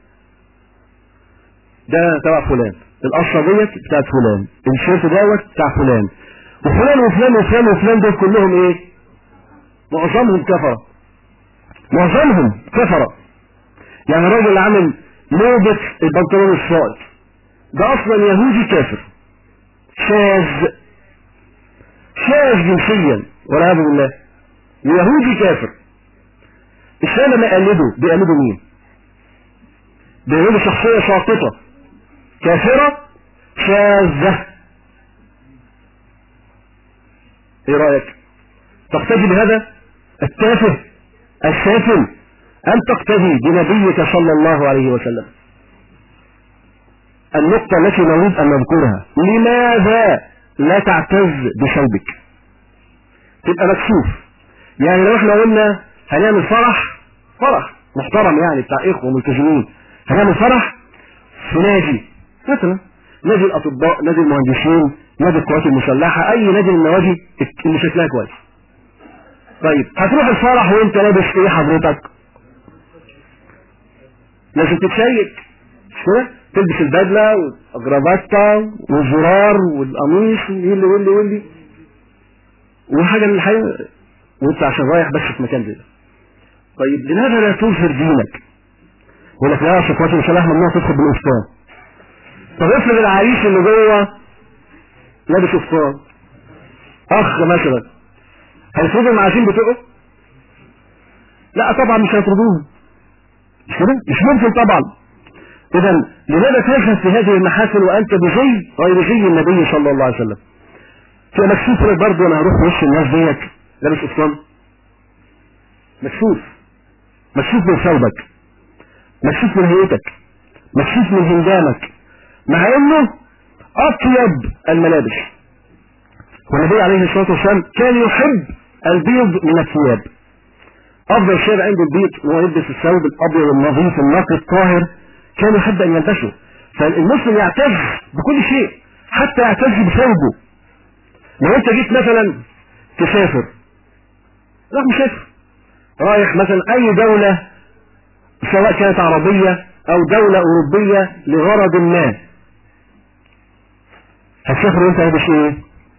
ده تبع فلان، القصه ديت بتاعت فلان، الشيرت دوت بتاع فلان، وفلان وفلان وفلان وفلان دول كلهم ايه؟ معظمهم كفره، معظمهم كفره. يعني الراجل اللي عامل موضة البنطلون السائط ده اصلا يهودي كافر، شاذ شاذ جنسيا والعياذ بالله، يهودي كافر. الشام لما يقلدوا بيقلدوا مين؟ بيقلدوا شخصية ساقطة كافرة شاذة. ايه رأيك؟ تقتدي بهذا التافه السافل أم تقتدي بنبيك صلى الله عليه وسلم؟ النقطة التي نريد أن نذكرها، لماذا لا تعتز بثوبك؟ تبقى مكسوف. يعني لو احنا قلنا هنعمل فرح فرح محترم يعني بتاع اخوه ملتزمين، هنعمل فرح في نادي مثلا، نادي الاطباء، نادي المهندسين، نادي القوات المسلحه، اي نادي من النوادي اللي شكلها كويس. طيب هتروح الفرح وانت لابس ايه حضرتك؟ لازم تتشيك مش كده؟ تلبس البدله والجرافته والزرار والقميص واللي واللي واللي وحاجه من الحاجه، وانت عشان رايح بس في مكان زي ده. طيب لماذا لا تظهر دينك؟ يقول لك لا يا شيخ مش ممنوع تدخل بالقفطان. طب افرض العريس اللي جوه لابس قفطان، اخ مثلا، هيفرضوا المعازيم بتوعه؟ لا طبعا مش هيفرضوهم، مش كده؟ مش ممكن طبعا. اذا لماذا تذهب في هذه المحافل وانت بزي غير زي النبي صلى الله عليه وسلم؟ تبقى مكسوف لك برضه انا هروح وش الناس ديت لابس قفطان؟ مكسوف، مكسوف من ثوبك، مكسوف من هيئتك، مكسوف من هندامك، مع انه اطيب الملابس. والنبي عليه الصلاه والسلام كان يحب البيض من الثياب. افضل شيء عنده البيض وهو يلبس الثوب الابيض النظيف النقي الطاهر، كان يحب ان يلبسه. فالمسلم يعتز بكل شيء، حتى يعتز بثوبه. لو انت جيت مثلا تسافر، راح مسافر رايح مثلا اي دولة سواء كانت عربية او دولة اوروبية لغرض ما، هتسافر وانت لابس ايه؟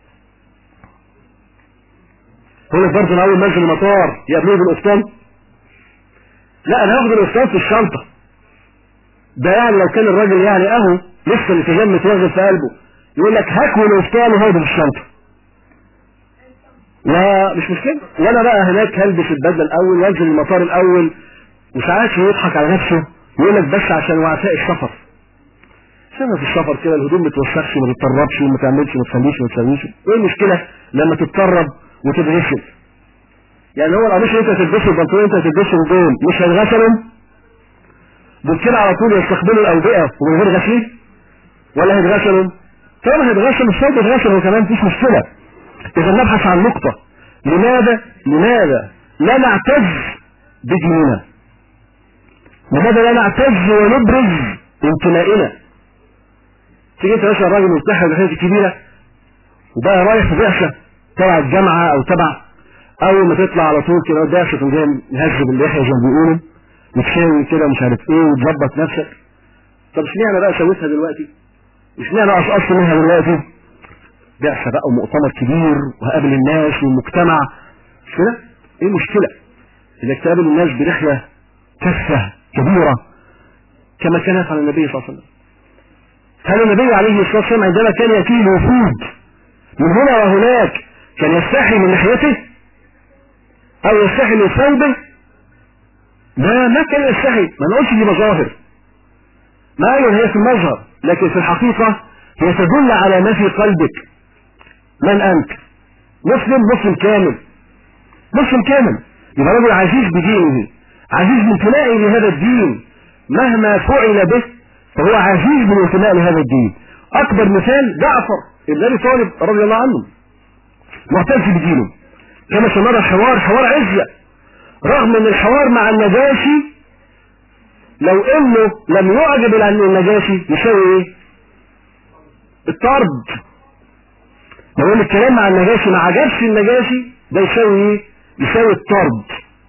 هو برضه انا اول ما انزل المطار يقابلوني بالقفطان؟ لا انا هاخد القفطان في الشنطة. ده يعني لو كان الراجل يعني اهو لسه الالتزام متوغل في قلبه، يقول لك هاكل القفطان وهاخده في الشنطة. لا مش مشكلة، وانا بقى هناك هلبس البدلة الاول وانزل المطار الاول، وساعات يضحك على نفسه يقول لك بس عشان وعثاء السفر. سنة في السفر كده الهدوم ما تتوسخش وما تتطربش وما تعملش وما تخليش وما تسويش. ايه المشكلة لما تتطرب وتتغسل؟ يعني هو القميص اللي انت هتلبسه البنطلون اللي انت هتلبسه دول مش هيتغسلوا؟ دول كده على طول يستخدموا الاوبئة ومن غير غسيل؟ ولا هيتغسلوا؟ طبعا هيتغسلوا، الصوت يتغسل وكمان مفيش مشكلة. إذا نبحث عن نقطة، لماذا لماذا لا نعتز بديننا؟ لماذا لا نعتز ونبرز انتمائنا؟ تيجي انت مثلا راجل ملتحي بحاجة كبيرة وبقى رايح في بعثة تبع الجامعة او تبع، اول ما تطلع على طول كده بعثة تقوم جاي مهذب اللحية زي ما بيقولوا، وتشاوي كده مش عارف ايه وتظبط نفسك. طب اشمعنى بقى سويتها دلوقتي؟ اشمعنى قصقصت منها دلوقتي؟ بعثة بقى ومؤتمر كبير وهقابل الناس والمجتمع كده، ايه المشكلة؟ انك تقابل الناس برحلة كثة كبيرة كما كان يفعل النبي صلى الله عليه وسلم. هل النبي عليه الصلاة والسلام عندما كان يأتيه الوفود من هنا وهناك كان يستحي من لحيته او يستحي من ثوبه؟ لا ما كان يستحي. ما نقولش دي مظاهر، ما ايوه هي في المظهر، لكن في الحقيقة هي تدل على ما في قلبك. من انت؟ مسلم، مسلم كامل، مسلم كامل. يبقى رجل عزيز بدينه، عزيز بانتمائه لهذا الدين، مهما فعل به فهو عزيز بالانتماء لهذا الدين. اكبر مثال جعفر ابن ابي طالب رضي الله عنه، معتز بدينه. كما سمر الحوار حوار عزة، رغم ان الحوار مع النجاشي لو انه لم يعجب النجاشي يساوي ايه؟ الطرد. لو ان الكلام مع النجاشي ما عجبش النجاشي ده يساوي ايه؟ يساوي الطرد.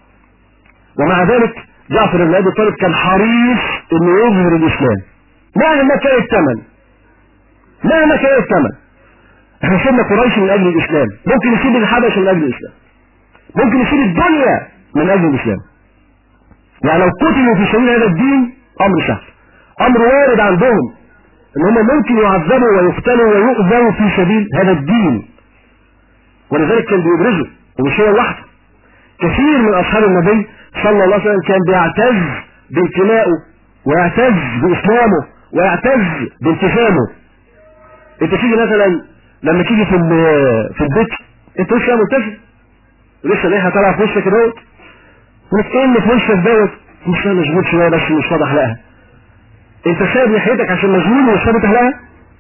ومع ذلك جعفر بن ابي طالب كان حريص انه يظهر الاسلام مهما كان الثمن، مهما كان الثمن. احنا سيبنا قريش من اجل الاسلام، ممكن يسيب الحبش من اجل الاسلام، ممكن يسيب الدنيا من اجل الاسلام. يعني لو قتلوا في سبيل هذا الدين امر سهل، امر وارد عندهم ان هم ممكن يعذبوا ويقتلوا ويؤذوا في سبيل هذا الدين. ولذلك كان بيبرزوا، ومش هو لوحده، كثير من اصحاب النبي صلى الله عليه وسلم كان بيعتز بانتمائه ويعتز باسلامه ويعتز بانتسابه. انت تيجي مثلا لما تيجي في في البيت انت لسه ملتزم ولسه ليها طالعه في وشك دوت، ولك ايه اللي في وشك دوت؟ مش مشغول شويه بس مش واضح لها. انت سايب لحيتك عشان مشغول ومش واضح لها؟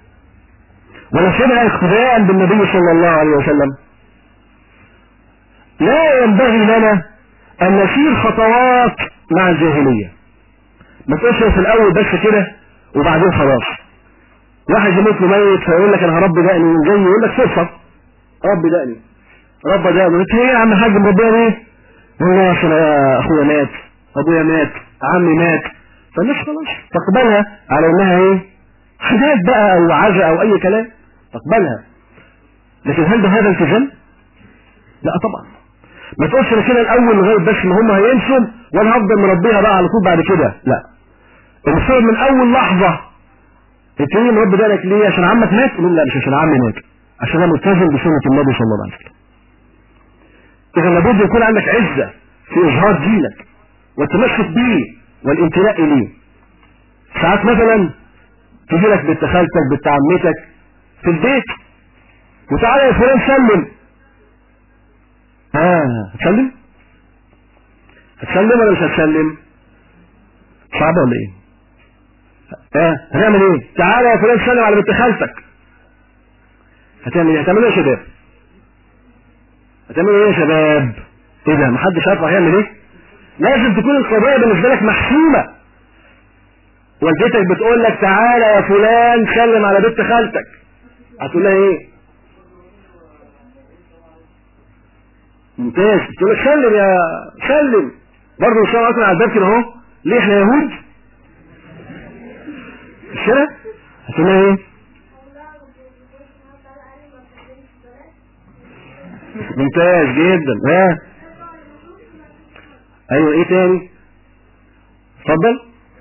ولا سيبها اقتداء بالنبي صلى الله عليه وسلم؟ لا ينبغي لنا ان نسير خطوات مع الجاهلية. ما تقولش في الاول بس كده وبعدين خلاص. واحد يموت له ميت فيقول لك انا هربي دقني، وجاي يقول لك فرصة ربي دقني، رب دقني، قلت ايه يا عم حاج مربيها ليه؟ والله عشان اخويا مات، ابويا مات، عمي مات، فالناس خلاص تقبلها على انها ايه؟ حاجات بقى او عزاء او اي كلام تقبلها. لكن هل ده هذا التزام؟ لا طبعا. ما تقولش انا كده الاول لغايه بس ما هم هينسوا وانا هفضل مربيها بقى على طول بعد كده، لا. المفروض من اول لحظه انت ايه مربي بالك ليه؟ عشان عمك مات؟ يقول لا مش عشان عمي مات، عشان انا ملتزم بسنه النبي صلى الله عليه وسلم. اذا لابد يكون عندك عزه في اظهار دينك والتمسك به والانتماء اليه. ساعات مثلا تجي لك بنت خالتك بنت عمتك في البيت وتعالى يا فلان سلم. ها هتسلم؟ هتسلم ولا مش هتسلم؟ صعبة ولا ايه؟ ها هنعمل ايه؟ تعالى يا فلان سلم على بنت خالتك. هتعمل ايه؟ هتعمل ايه يا شباب؟ هتعمل ايه يا شباب؟ ايه ده؟ محدش عارف هيعمل ايه؟ لازم تكون القضية بالنسبة لك محسومة. والدتك بتقول لك تعالى يا فلان سلم على بنت خالتك، هتقول لها ايه؟ ممتاز. تقول لك سلم يا سلم برضه. مش اصلا على الباب كده اهو، ليه احنا يهود؟ مش كده؟ هتقول لها ايه؟ ممتاز جدا. ها ايوه ايه تاني؟ اتفضل.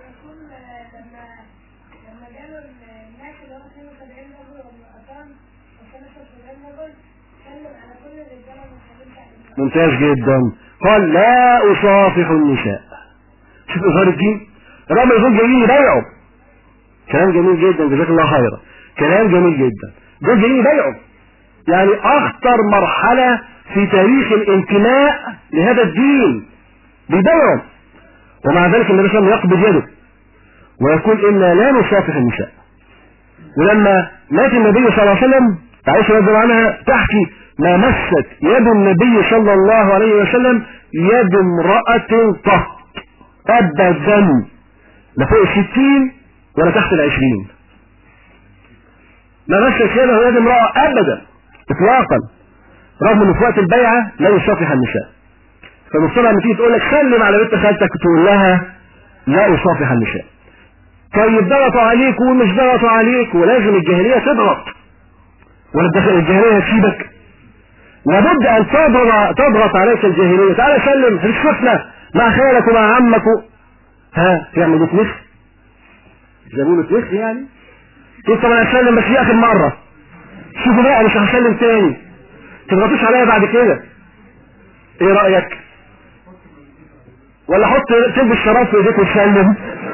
ممتاز جدا. قال لا اصافح النساء. شوف اظهار الدين. الرغم يكون جايين يبايعوا. كلام جميل جدا جزاك الله خيرا. كلام جميل جدا. دول جايين يبايعوا. يعني اخطر مرحلة في تاريخ الانتماء لهذا الدين بيبايعوا. ومع ذلك النبي صلى الله عليه وسلم يقبض يده ويقول انا لا نصافح النساء. ولما مات النبي صلى الله عليه وسلم عائشة رضي الله عنها تحكي ما مست يد النبي صلى الله عليه وسلم يد امرأة قط ابدا، لا فوق الستين ولا تحت العشرين. ما مست يده يد امرأة ابدا اطلاقا، رغم ان في وقت البيعة لا يصافح النساء. فالمفترض لما تيجي تقول لك سلم على بنت خالتك تقول لها لا اصافح النساء. طيب ضغطوا عليك ومش ضغطوا عليك ولازم الجاهلية تضغط ولا الجاهلية هتسيبك؟ لابد ان تضغط تضغط عليك الجاهلية. تعالى سلم هتشوفنا مع خالك ومع عمك و... ها تعمل لك مثل زبون مثل يعني تقول طب انا هسلم بس دي اخر مرة، شوفوا بقى مش هسلم تاني، تضغطوش عليا بعد كده. ايه رأيك؟ ولا حط تلبس شراب في ايديك وتسلم؟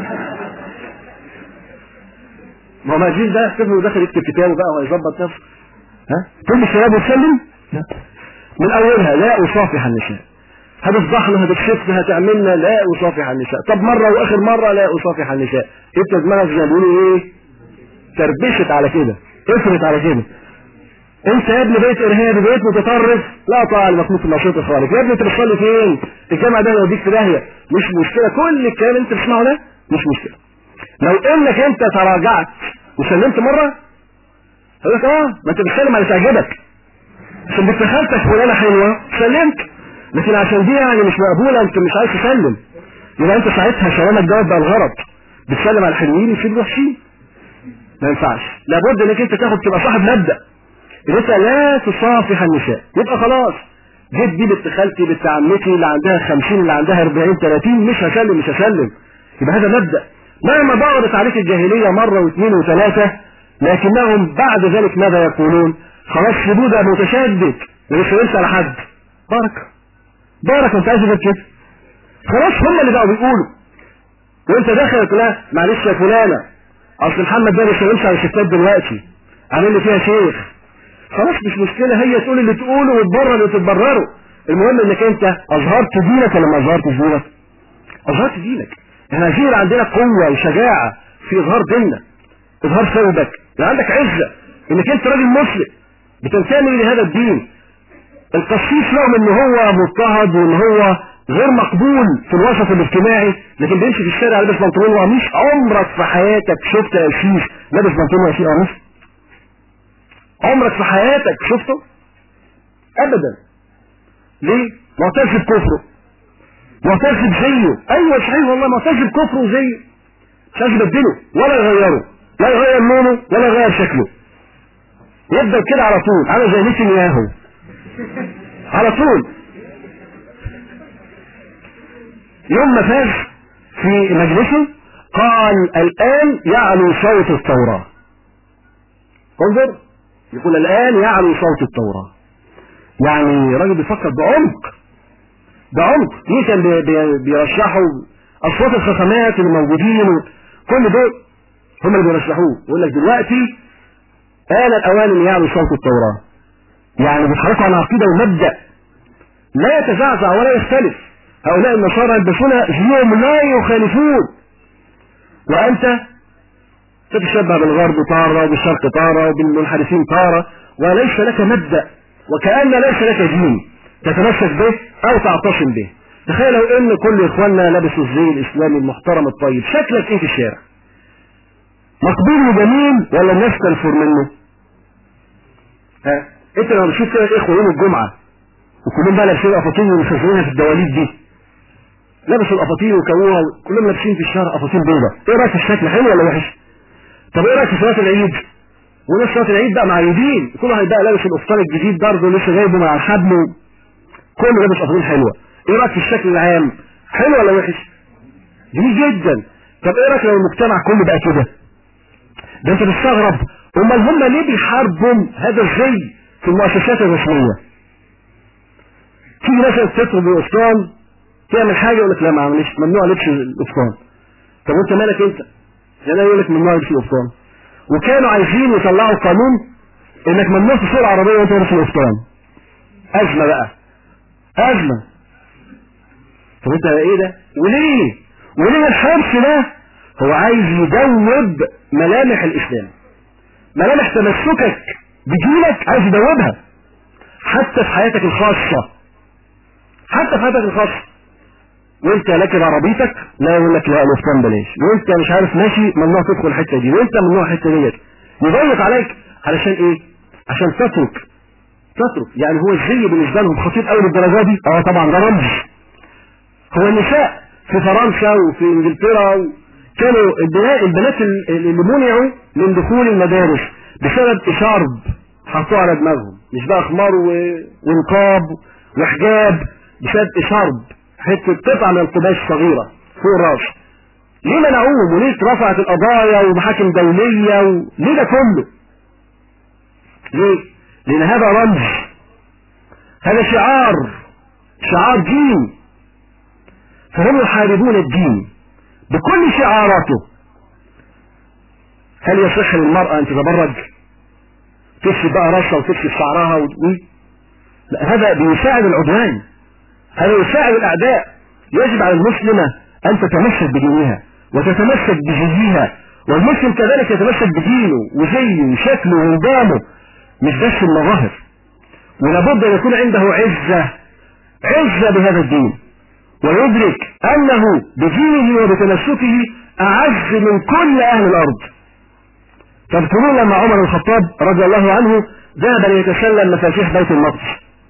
ما هو ماجيل ده يحسبه داخل يكتب كتابه بقى وهيظبط نفسه. ها تلبس شراب وتسلم؟ لا. من اولها لا اصافح النساء. هتفضحنا هتكشفنا هتعملنا لا اصافح النساء. طب مرة واخر مرة لا اصافح النساء. انت دماغك زي ما بيقولوا ايه؟ تربشت على كده، افرت على كده. انت يا ابني بقيت ارهابي بقيت متطرف، لا طبعا المخلوق النشيط خالص. يا ابني ترسلي فين؟ الجامعة ده يوديك في داهية. مش مشكلة كل الكلام اللي انت بتسمعه ده مش مشكلة. لو انك انت تراجعت وسلمت مرة هقول لك اه ما انت بتسلم على تعجبك عشان بنت خالتك فلانة حلوة سلمت، لكن عشان دي يعني مش مقبولة انت مش عايز تسلم، يبقى انت ساعتها سلامك دوت بقى الغرض. بتسلم على الحلوين وتسيب الوحشين. ما ينفعش. لابد انك انت تاخد تبقى صاحب مبدأ ان انت لا تصافح النساء. يبقى خلاص جيت دي بنت خالتي بنت عمتي اللي عندها خمسين اللي عندها اربعين تلاتين مش هسلم مش هسلم. يبقى هذا مبدأ. مهما ضغطت عليك الجاهلية مرة واثنين وثلاثة لكنهم بعد ذلك ماذا يقولون؟ خلاص سيبوه ده متشدد مش هينسى على حد. بارك بارك انت عايز كده خلاص هم اللي بقوا بيقولوا وانت داخل تقول لها معلش يا فلانة اصل محمد ده مش هينسى على الستات دلوقتي عامل لي فيها شيخ. خلاص مش مشكلة هي تقول اللي تقوله وتبرر اللي تتبرره. المهم انك انت اظهرت دينك ولا ما اظهرتش دينك؟ اظهرت دينك. احنا عايزين عندنا قوة وشجاعة في اظهار ديننا، اظهار ثوبك، يبقى عندك عزة انك انت راجل مسلم بتنتمي لهذا الدين. القسيس رغم ان هو مضطهد وان هو غير مقبول في الوسط الاجتماعي، لكن بيمشي في الشارع لابس بنطلون وقميص. عمرك في حياتك شفت قسيس لابس بنطلون وقميص؟ عمرك في حياتك شفته؟ ابدا. ليه؟ معتز بكفره، معتز بزيه. ايوه صحيح والله، معتز بكفره وزيه، مش عايز يبدله ولا يغيره، لا يغير لونه ولا يغير شكله، يفضل كده على طول، عامل زي نتنياهو على طول. يوم ما فاز في مجلسه قال الآن يعلو صوت التوراة. انظر، يقول الآن يعلو صوت التوراة. يعني راجل بيفكر بعمق بعمق. مين كان بي بي بيرشحوا؟ أصوات الخصمات اللي موجودين كل دول هم اللي بيرشحوه. يقول لك دلوقتي آن الأوان أن يعلو صوت التوراة. يعني بيتحركوا على عقيدة ومبدأ لا يتزعزع ولا يختلف. هؤلاء النصارى يلبسون زيهم لا يخالفون، وأنت تتشبه بالغرب طارة وبالشرق طارة وبالمنحرفين طارة، وليس لك مبدأ، وكأن ليس لك دين تتمسك به أو تعتصم به. تخيلوا إن كل إخواننا لبسوا الزي الإسلامي المحترم الطيب، شكلك إيه في الشارع؟ مقبول وجميل ولا الناس تنفر منه؟ ها؟ أنت لما بتشوف كده الإخوة يوم الجمعة وكلهم بقى لابسين الأفاطين ومخزنينها في الدواليب دي، لبسوا الأفاطين وكووها، كلهم لابسين في الشارع أفاطين بيضاء. إيه رأيك في الشكل، حلو ولا وحش؟ طب إيه رأيك في صلاة العيد؟ وناس صلاة العيد بقى معيدين، كل واحد بقى لابس القفطان الجديد برضه لسه جايبه مع الحبل، كله لابس أفاطين حلوة. إيه رأيك في الشكل العام؟ حلو ولا وحش؟ جميل جدا. طب إيه رأيك لو المجتمع كله بقى كده؟ ده أنت تستغرب، أمال هم ليه بيحاربوا هذا الزي في المؤسسات الرسمية؟ تيجي مثلا تطلب القفطان تعمل حاجة يقول لك لا معلش ممنوع لبس القفطان. طب وأنت مالك أنت؟ يعني يقول لك ممنوع لبس القفطان. وكانوا عايزين يطلعوا قانون انك ممنوع تسوق العربيه وانت لابس القفطان. ازمه بقى، ازمه. طب انت ايه ده؟ وليه؟ وليه الحرص ده؟ هو عايز يدوب ملامح الاسلام، ملامح تمسكك بدينك عايز يدوبها حتى في حياتك الخاصه، حتى في حياتك الخاصه. وانت راكب عربيتك لا يقول لك لا القفطان بلاش، وانت مش عارف ماشي ممنوع تدخل الحته دي، وانت ممنوع الحته ديت. يضيق عليك علشان ايه؟ عشان تترك تترك يعني هو الزي بالنسبه لهم خطير قوي للدرجه دي؟ اه طبعا ده رمز. هو النساء في فرنسا وفي انجلترا كانوا البنات اللي منعوا من دخول المدارس بسبب اشارب حطوه على دماغهم، مش بقى خمار ونقاب وحجاب، بسبب اشارب حته قطعه من القماش صغيره فوق الراس. ليه منعوهم وليه اترفعت القضايا ومحاكم دوليه وليه ده كله؟ ليه؟ لان هذا رمز، هذا شعار، شعار دين، فهم يحاربون الدين بكل شعاراته. هل يصح للمرأة ان تتبرج؟ تكشف بقى راسها وتكشف شعرها و... لا، هذا بيساعد العدوان، هذا يساعد الاعداء. يجب على المسلمة ان تتمسك بدينها وتتمسك بزيها، والمسلم كذلك يتمسك بدينه وزيه وشكله ونظامه، مش بس المظاهر. ولابد ان يكون عنده عزة، عزة بهذا الدين، ويدرك انه بدينه وبتمسكه اعز من كل اهل الارض. تذكرون لما عمر الخطاب رضي الله عنه ذهب ليتسلم مفاتيح بيت المقدس،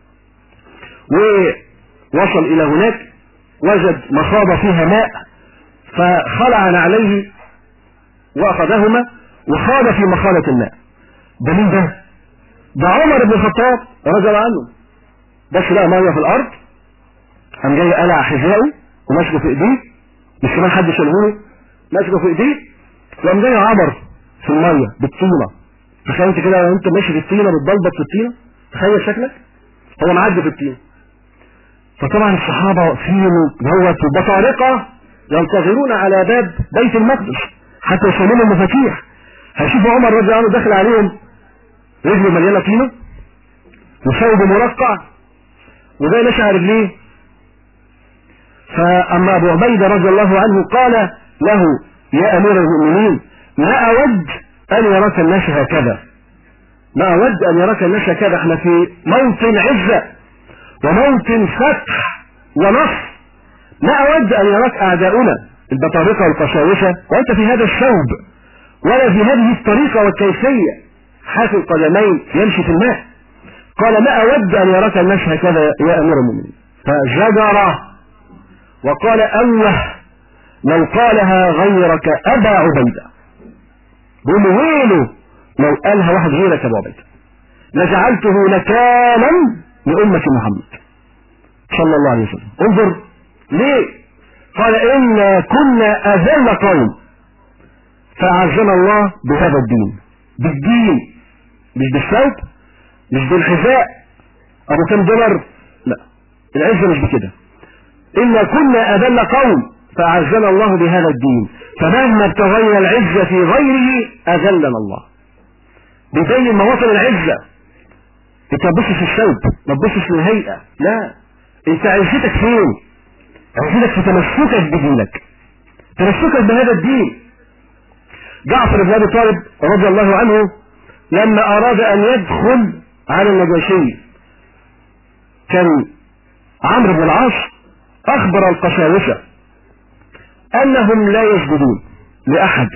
ووصل الى هناك وجد مخاض فيها ماء، فخلع نعليه واخذهما وخاض في مخاضة الماء. ده مين ده؟ ده عمر بن الخطاب رضي الله عنه. بس لقى ميه في الارض، قام جاي قلع حذائه وماسكه في ايديه، مش كمان حد شاله، ماسكه في ايديه، وقام جاي عبر في الميه بالطينه. تخيل انت كده وانت ماشي في الطينه بتبلبط في الطينه، تخيل شكلك هو معدي في الطينه. فطبعا الصحابه واقفين دوت وبطارقه ينتظرون على باب بيت المقدس حتى يسلموا المفاتيح. هيشوفوا عمر رضي الله عنه داخل عليهم رجله مليانه طينه وثوبه مرقع وده ماشي على رجليه. فاما ابو عبيده رضي الله عنه قال له يا امير المؤمنين ما اود ان يراك الناس هكذا، ما اود ان يراك الناس هكذا، احنا في موطن عزه وموطن فتح ونصر ما أود أن يراك أعداؤنا البطارقة والقشاوشة وأنت في هذا الثوب ولا في هذه الطريقة والكيفية حافي القدمين يمشي في الماء. قال ما أود أن يراك الناس هكذا يا أمير المؤمنين. فزجر وقال أوه لو قالها غيرك أبا عبيدة. بقول له ويله لو قالها واحد غيرك أبا عبيدة لجعلته نكالا لأمة محمد صلى الله عليه وسلم. انظر ليه؟ قال إنا كنا أذل قوم فأعزنا الله بهذا الدين، بالدين مش بالثوب مش بالحذاء أبو كم دولار، لا العزة مش بكده. إنا كنا أذل قوم فأعزنا الله بهذا الدين فمهما ابتغينا العزة في غيره أذلنا الله. بيبين مواطن العزة. انت ما تبصش الثوب ما تبصش للهيئة، لا انت عزتك فين؟ عزتك في تمسكك بدينك، تمسكك بهذا الدين. جعفر بن ابي طالب رضي الله عنه لما اراد ان يدخل على النجاشي كان عمرو بن العاص اخبر القساوسة انهم لا يسجدون لاحد،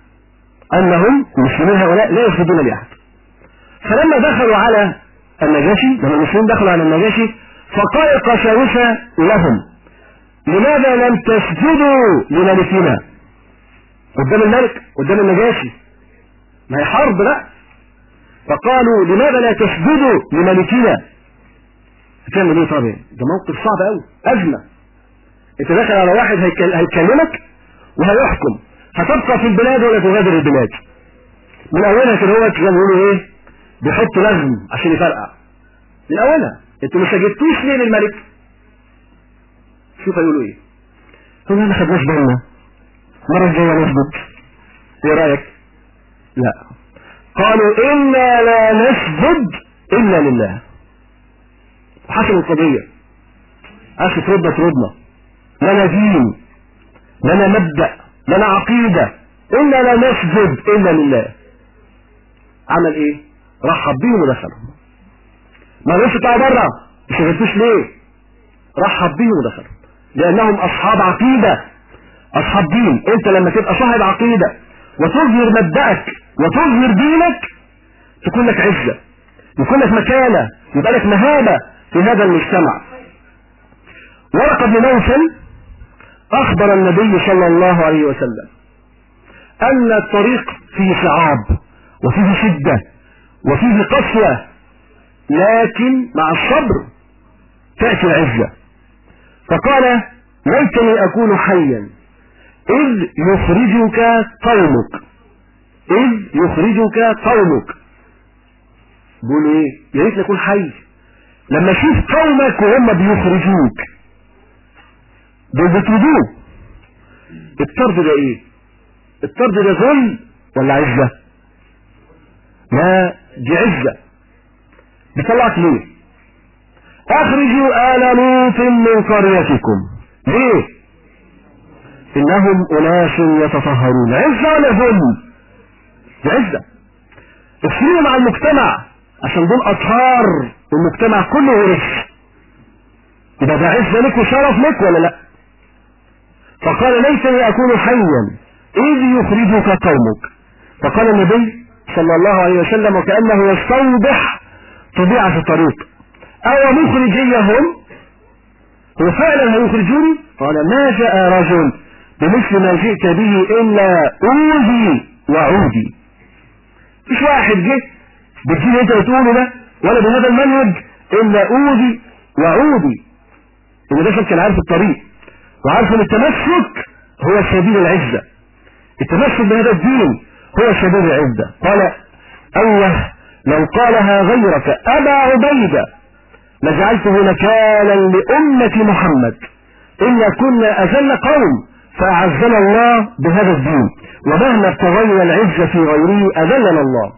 انهم المسلمين هؤلاء لا يسجدون لاحد. فلما دخلوا على النجاشي لما المسلمين دخلوا على النجاشي فقال القساوسة لهم لماذا لم تسجدوا لملكنا؟ قدام الملك قدام النجاشي ما هي حرب بقى. فقالوا لماذا لا تسجدوا لملكنا؟ هتعمل ايه؟ طبعا ده موقف صعب قوي، ازمه. انت داخل على واحد هيكلمك وهيحكم، هتبقى في البلاد ولا تغادر البلاد. من اولها كده هو زي ما بيقولوا ايه بيحط لغم عشان يفرقع من اولها. انتوا مش سجدتوش ليه للملك؟ شوف هيقولوا ايه. قلنا ما خدناش بالنا، المره الجايه نسجد. ايه رايك؟ لا، قالوا انا لا نسجد الا لله. وحصل القضيه اخي تردنا تردنا لنا دين لنا مبدأ لنا عقيدة، إنا لا نسجد إلا لله. عمل إيه؟ رحب بيهم ودخلهم. ما ليش طلع بره مش شغلتوش ليه؟ رحب بيهم ودخلهم لأنهم أصحاب عقيدة أصحاب دين. أنت لما تبقى صاحب عقيدة وتظهر مبدأك وتظهر دينك تكون لك عزة، يكون لك مكانة، يبقى لك مهابة في هذا المجتمع. ورقة بن نوفل أخبر النبي صلى الله عليه وسلم أن الطريق فيه صعاب وفيه شدة وفيه قسوة، لكن مع الصبر تأتي العزة. فقال ليتني أكون حيا إذ يخرجك قومك إذ يخرجك قومك. بقول إيه؟ يا ريت نكون حي لما أشوف قومك وهم بيخرجوك بيطردوه. الطرد ده ايه؟ الطرد ده ذل ولا عزة؟ لا دي عزة. بيطلعك ليه؟ اخرجوا آل لوط من قريتكم. ليه؟ انهم اناس يتطهرون. عزة ولا ذل؟ دي عزة. افرقوا مع المجتمع عشان دول اطهار والمجتمع كله ورث. يبقى ده عزة لك وشرف لك ولا لا؟ فقال ليتني أكون حيا إذ يخرجك قومك. فقال النبي صلى الله عليه وسلم وكأنه يستوضح طبيعة الطريق أو مخرجيهم، هو فعلا هيخرجوني؟ قال ما جاء رجل بمثل ما جئت به إلا أوذي وعودي. مش واحد جه بالدين انت بتقوله ده ولا بهذا المنهج إلا أوذي وعودي. إن ده كان عارف الطريق وعارف ان التمسك هو سبيل العزة، التمسك بهذا الدين هو سبيل العزة. قال أوه لو قالها غيرك أبا عبيدة لجعلته نكالا لأمة محمد إنا كنا أذل قوم فأعزنا الله بهذا الدين ومهما ابتغينا العزة في غيره أذلنا الله.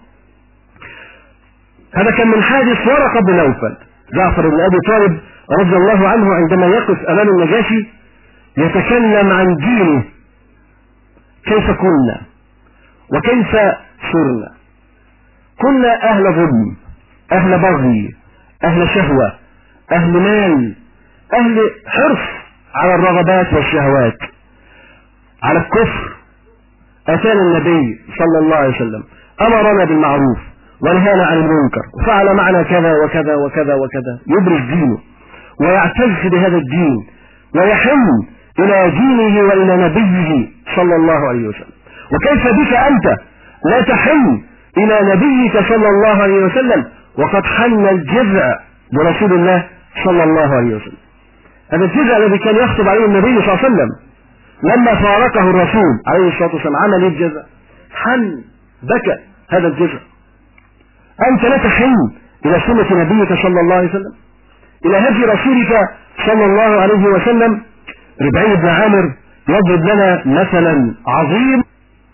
هذا كان من حادث ورقة بن نوفل. جعفر بن أبي طالب رضي الله عنه عندما يقف أمام النجاشي يتكلم عن دينه، كيف كنا وكيف صرنا. كنا أهل ظلم، أهل بغي، أهل شهوة، أهل مال، أهل حرص على الرغبات والشهوات، على الكفر، أتانا النبي صلى الله عليه وسلم أمرنا بالمعروف ونهانا عن المنكر وفعل معنا كذا وكذا وكذا وكذا، يبرز دينه ويعتز بهذا الدين ويحن إلى دينه وإلى نبيه صلى الله عليه وسلم. وكيف بك أنت لا تحن إلى نبيك صلى الله عليه وسلم وقد حن الجذع برسول الله صلى الله عليه وسلم؟ هذا الجذع الذي كان يخطب عليه النبي صلى الله عليه وسلم لما فارقه الرسول عليه الصلاة والسلام عمل الجذع، حن، بكى هذا الجذع. أنت لا تحن إلى سنة نبيك صلى الله عليه وسلم، إلى هدي رسولك صلى الله عليه وسلم. ربعي بن عامر يضرب لنا مثلا عظيم.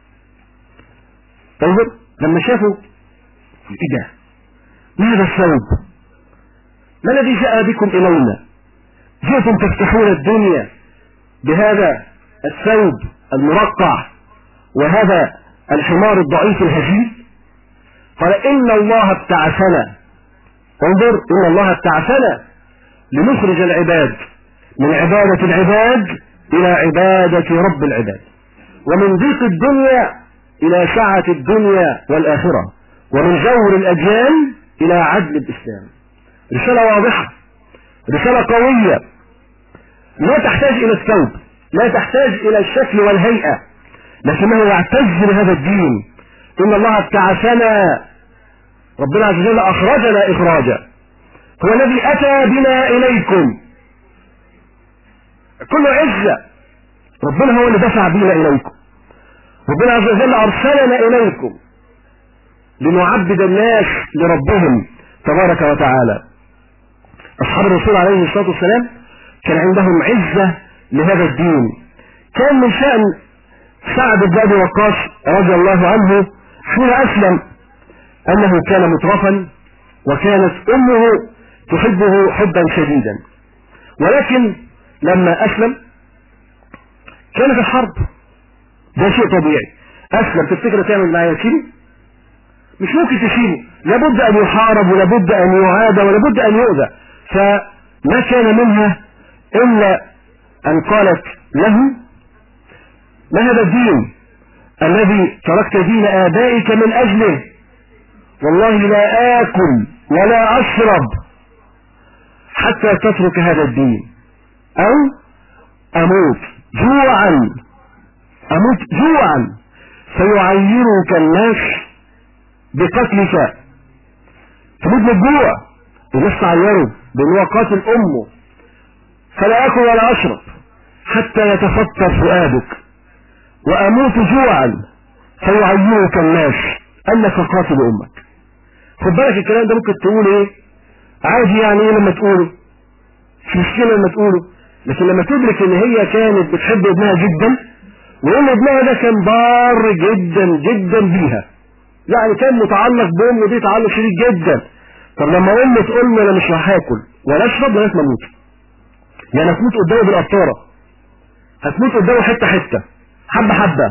انظر لما شافوا ايه ده؟ ما هذا الثوب؟ ما الذي جاء بكم الينا؟ جئتم تفتحون الدنيا بهذا الثوب المرقع وهذا الحمار الضعيف الهزيل؟ قال ان الله ابتعثنا، انظر، ان الله ابتعثنا لنخرج العباد من عبادة العباد الى عبادة رب العباد، ومن ضيق الدنيا الى سعة الدنيا والاخرة، ومن جور الاجيال الى عدل الاسلام. رسالة واضحة، رسالة قوية، لا تحتاج الى الثوب، لا تحتاج الى الشكل والهيئة، لكنه يعتز بهذا الدين. ان الله ابتعثنا، ربنا عز وجل اخرجنا اخراجا، هو الذي اتى بنا اليكم، كل عزة ربنا هو اللي دفع بنا اليكم. ربنا عز وجل ارسلنا اليكم لنعبد الناس لربهم تبارك وتعالى. اصحاب الرسول عليه الصلاة والسلام كان عندهم عزة لهذا الدين. كان من شأن سعد بن ابي وقاص رضي الله عنه حين اسلم انه كان مترفا، وكانت امه تحبه حبا شديدا، ولكن لما اسلم كانت الحرب، ده شيء طبيعي. اسلم، تفتكر تعمل معايا تشيله؟ مش ممكن تشيله، لابد ان يحارب ولابد ان يعاد ولابد ان يؤذى. فما كان منها الا ان قالت له: ما هذا الدين الذي تركت دين آبائك من أجله؟ والله لا آكل ولا أشرب حتى تترك هذا الدين، أو أموت جوعا، أموت جوعا فيعيرك الناس بقتلك. تموت بالجوع، الناس تعيره بأنه قاتل أمه، فلا أكل ولا أشرب حتى يتفطر فؤادك، وأموت جوعا فيعيرك الناس أنك قاتل أمك. خد بالك الكلام ده ممكن تقول إيه؟ عادي، يعني إيه لما تقوله؟ مش مشكلة لما تقوله، لكن لما تدرك إن هي كانت بتحب ابنها جدا، وإن ابنها ده كان بار جدا جدا بيها، يعني كان متعلق بأمه دي تعلق شديد جدا. طب لما أمه تقول له أنا مش هاكل ولا أشرب لغاية ما أموت، يعني هتموت قدامه بالقطارة، هتموت قدامه حتة حتة، حبة حبة،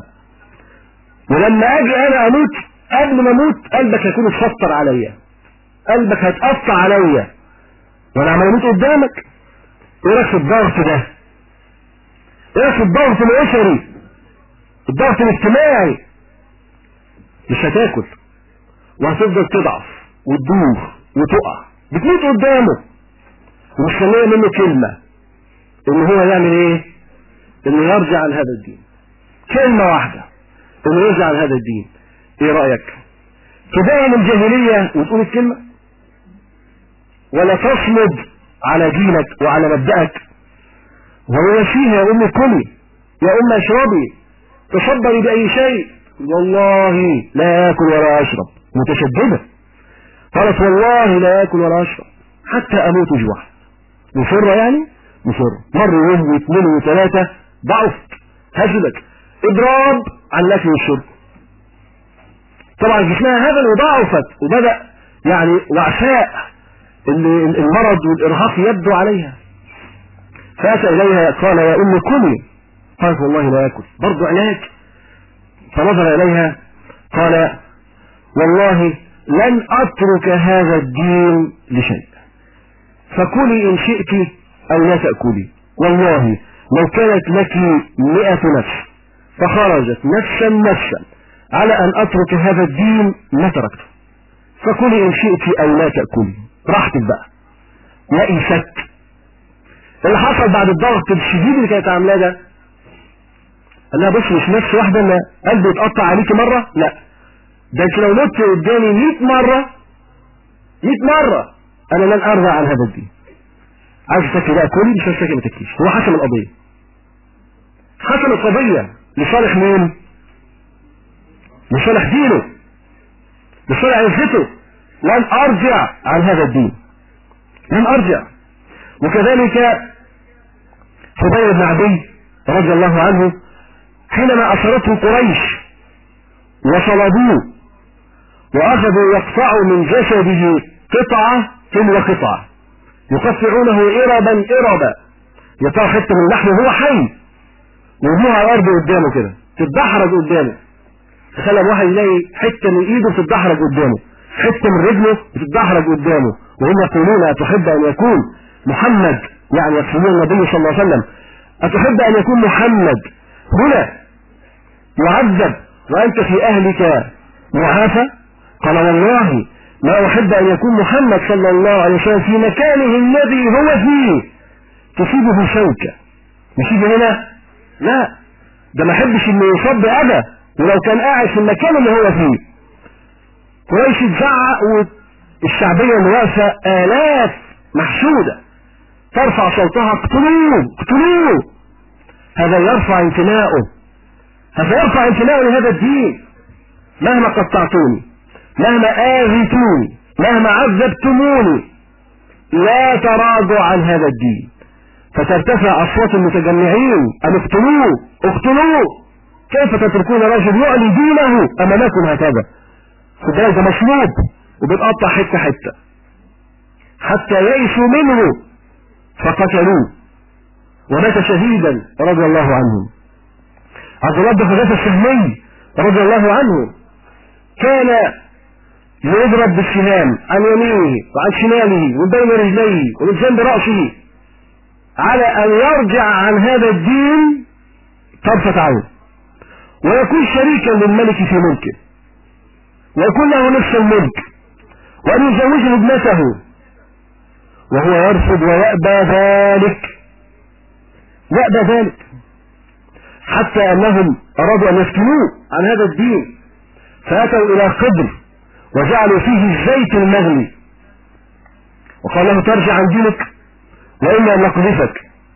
ولما اجي انا اموت قبل ما اموت قلبك هيكون اتفطر عليا، قلبك هيتقطع عليا وانا عمال اموت قدامك. ايه رايك في الضغط ده؟ ايه رايك في الضغط الاسري، الضغط الاجتماعي؟ مش هتاكل وهتفضل تضعف وتدوخ وتقع، بتموت قدامه ومستنيه منه كلمة ان هو يعمل ايه؟ انه يرجع عن هذا الدين، كلمة واحدة انه يرجع عن هذا الدين. ايه رأيك؟ تبين الجاهلية وتقول الكلمة، ولا تصمد على دينك وعلى مبدأك؟ وهو فيها يا أمي كلي، يا أمي اشربي، تصبري بأي شيء، والله لا آكل ولا أشرب، متشددة. قالت والله لا آكل ولا أشرب حتى أموت جوعا. مصرة يعني مصرة، مر يوم واثنين وثلاثة، ضعفت، هزلت، اضراب عن الاكل والشرب. طبعا جسمها هزل وضعفت، وبدأ يعني وعفاء المرض والارهاق يبدو عليها. فأتى اليها قال يا ام كلي، قالت والله لا اكل، برضو علاج. فنظر اليها قال والله لن اترك هذا الدين لشيء، فكلي ان شئت او لا تأكلي، والله لو كانت لك مئة نفس فخرجت نفسا نفسا على أن أترك هذا الدين ما تركته، فكلي إن شئت أو لا تأكلي، راحتك بقى. يئست. اللي حصل بعد الضغط الشديد اللي كانت عاملاه ده، قال لها بص مش نفس واحدة أنا قلبي يتقطع عليكي مرة، لا ده انت لو مت قدامي مئة مرة مئة مرة أنا لن أرضى عن هذا الدين. عايز تاكلي بقى كلي، مش عايز تاكلي ما تاكليش. هو حسم القضية، حسم القضية لصالح مين؟ لصالح دينه، لصالح عزته. لن أرجع عن هذا الدين، لن أرجع. وكذلك فضيل بن عدي رضي الله عنه حينما أسرته قريش وصلبوه وأخذوا يقطعوا من جسده قطعة تلو قطعة، يقطعونه إربا إربا، يقطع حتة من لحمه وهو حي ويرموها على الأرض قدامه كده تتدحرج قدامه. تخيل واحد يلاقي حتة من إيده بتتدحرج قدامه، حتة من رجله بتتدحرج قدامه، وهم يقولون أتحب أن يكون محمد، يعني يقصدون النبي صلى الله عليه وسلم، أتحب أن يكون محمد هنا يعذب وأنت في أهلك معافى؟ قال والله ما أحب أن يكون محمد صلى الله عليه وسلم في مكانه الذي هو فيه تصيبه شوكة. مش يجي هنا؟ لا، ده ما أحبش إنه يصاب بأذى ولو كان قاعد في المكان اللي هو فيه. قريش تزعق والشعبية اللي واقفة آلاف محشودة ترفع صوتها اقتلوه اقتلوه. هذا يرفع انتماؤه، هذا يرفع انتماؤه لهذا الدين. مهما قطعتوني، مهما آذيتوني، مهما عذبتموني، لا تراجعوا عن هذا الدين. فترتفع أصوات المتجمعين أن اقتلوه اقتلوه. كيف تتركون رجل يعلي دينه أمامكم هكذا؟ خد بالك ده مصلوب وبتقطع حتة حتة حتى يئسوا منه فقتلوه ومات شهيدا رضي الله عنه. عبد الله بن حذيفة السهمي رضي الله عنه كان يضرب بالسهام عن يمينه وعن شماله ومن بين رجليه ومن جنب رأسه على أن يرجع عن هذا الدين طرفة عين، ويكون شريكا للملك في ملكه، ويكون له نفس الملك، وأن يزوجه ابنته، وهو يرفض ويأبى ذلك، يأبى ذلك، حتى أنهم أرادوا أن يفتنوه عن هذا الدين، فأتوا إلى قدر وجعلوا فيه الزيت المغلي وقال له ترجع عن دينك وإما أن نقذفك.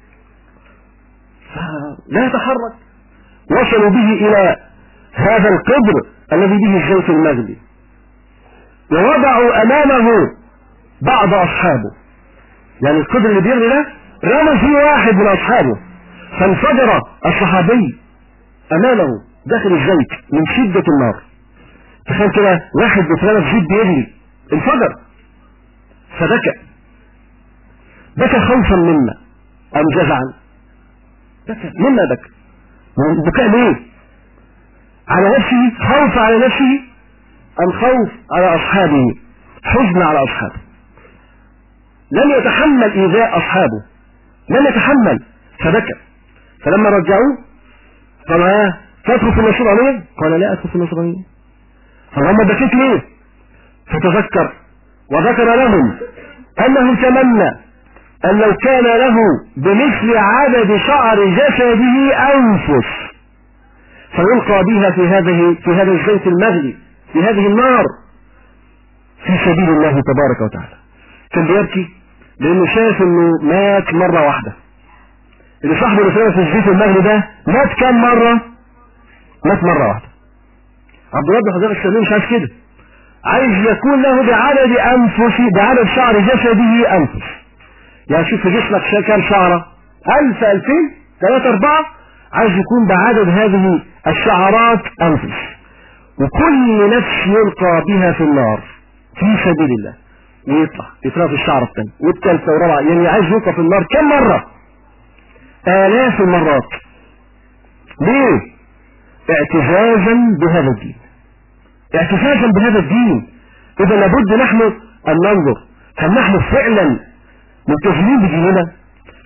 لا يتحرك. وصلوا به إلى هذا القدر الذي به الزيت المغلي، ووضعوا أمامه بعض أصحابه، يعني القدر اللي بيغلي ده رموا فيه واحد من أصحابه فانفجر الصحابي أمامه داخل الزيت من شدة النار. تخيل كده واحد بيترمى في زيت بيغلي انفجر، فبكى بكى خوفا منا أم جزعا؟ بكى مما بكى. بكى ليه؟ على نفسه، خوف على نفسه أم خوف على أصحابه، حزن على أصحابه. لم يتحمل إيذاء أصحابه، لم يتحمل فبكى. فلما رجعوه قال ها تدخل في النصرانية؟ قال لا أدخل في النصرانية. فلما بكيت ليه؟ فتذكر وذكر لهم أنه تمنى أن لو كان له بمثل عدد شعر جسده أنفس فيلقى بها في هذه في هذا الزيت المغلي في هذه النار في سبيل الله تبارك وتعالى. كان بيبكي لأنه شاف إنه مات مرة واحدة. اللي صاحبه اللي في الزيت المغلي ده مات كم مرة؟ مات مرة واحدة. عبد الله بن حذيفة السهمي مش عايز كده، عايز يكون له بعدد أنفس، بعدد شعر جسده أنفس. يعني شوف في جسمك كام شعرة؟ ألف ألفين ثلاثة أربعة، عايز يكون بعدد هذه الشعرات أنفس، وكل نفس يلقى بها في النار في سبيل الله ويطلع يطلع في الشعر الثاني والثالثة والرابعة. يعني عايز يلقى في النار كم مرة؟ آلاف المرات. ليه؟ اعتزازا بهذا الدين، اعتزازا بهذا الدين. إذا لابد نحن أن ننظر هل نحن فعلا ملتزمين بديننا؟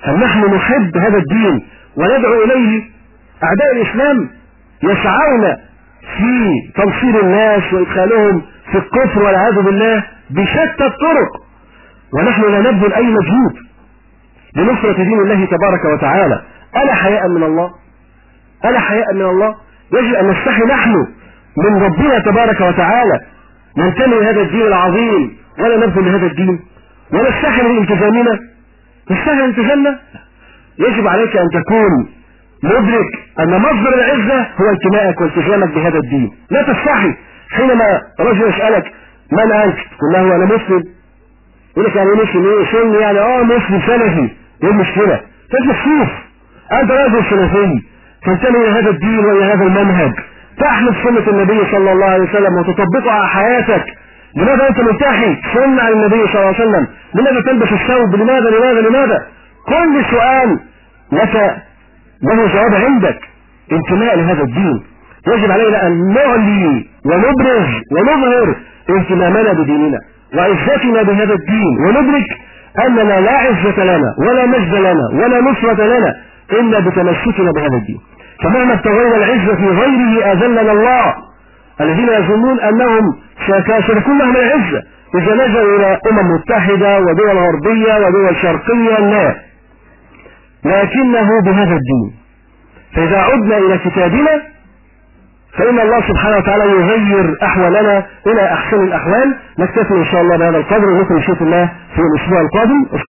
هل نحن نحب هذا الدين وندعو إليه؟ أعداء الإسلام يسعون في تنصير الناس وإدخالهم في الكفر والعياذ بالله بشتى الطرق، ونحن لا نبذل أي مجهود لنصرة دين الله تبارك وتعالى. ألا حياء من الله؟ ألا حياء من الله؟ يجب أن نستحي نحن من ربنا تبارك وتعالى، ننتمي لهذا الدين العظيم ولا نبذل لهذا الدين، ونستحي من التزامنا. نستحي من التزامنا؟ يجب عليك أن تكون مدرك أن مصدر العزة هو انتمائك والتزامك بهذا الدين. لا تستحي حينما رجل يسألك من أنت؟ تقول له أنا مسلم. يقول لك يعني مسلم ايه؟ سني يعني اه مسلم سلفي. ايه المشكلة؟ انت مكسوف، انت رجل سلفي تنتمي الى هذا الدين والى هذا المنهج، تحمل سنة النبي صلى الله عليه وسلم وتطبقها على حياتك. لماذا انت ملتحي سنة عن النبي صلى الله عليه وسلم؟ لماذا تلبس الثوب؟ لماذا لماذا لماذا؟ كل سؤال لك له جواب عندك. انتماء لهذا الدين. يجب علينا ان نعلي ونبرز ونظهر اهتمامنا بديننا وعزتنا بهذا الدين، وندرك أننا لا عزة لنا ولا مجد لنا ولا نصرة لنا إلا بتمسكنا بهذا الدين. فمهما ابتغينا العزة في غيره أذلنا الله. الذين يظنون أنهم سيكون لهم العزة إذا نزلوا إلى أمم متحدة ودول غربية ودول شرقية، لا، لكنه بهذا الدين. فإذا عدنا إلى كتابنا فإن الله سبحانه وتعالى يغير أحوالنا إلى أحسن الأحوال. نكتفي إن شاء الله بهذا القدر، ونكمل إن شاء الله في الأسبوع القادم.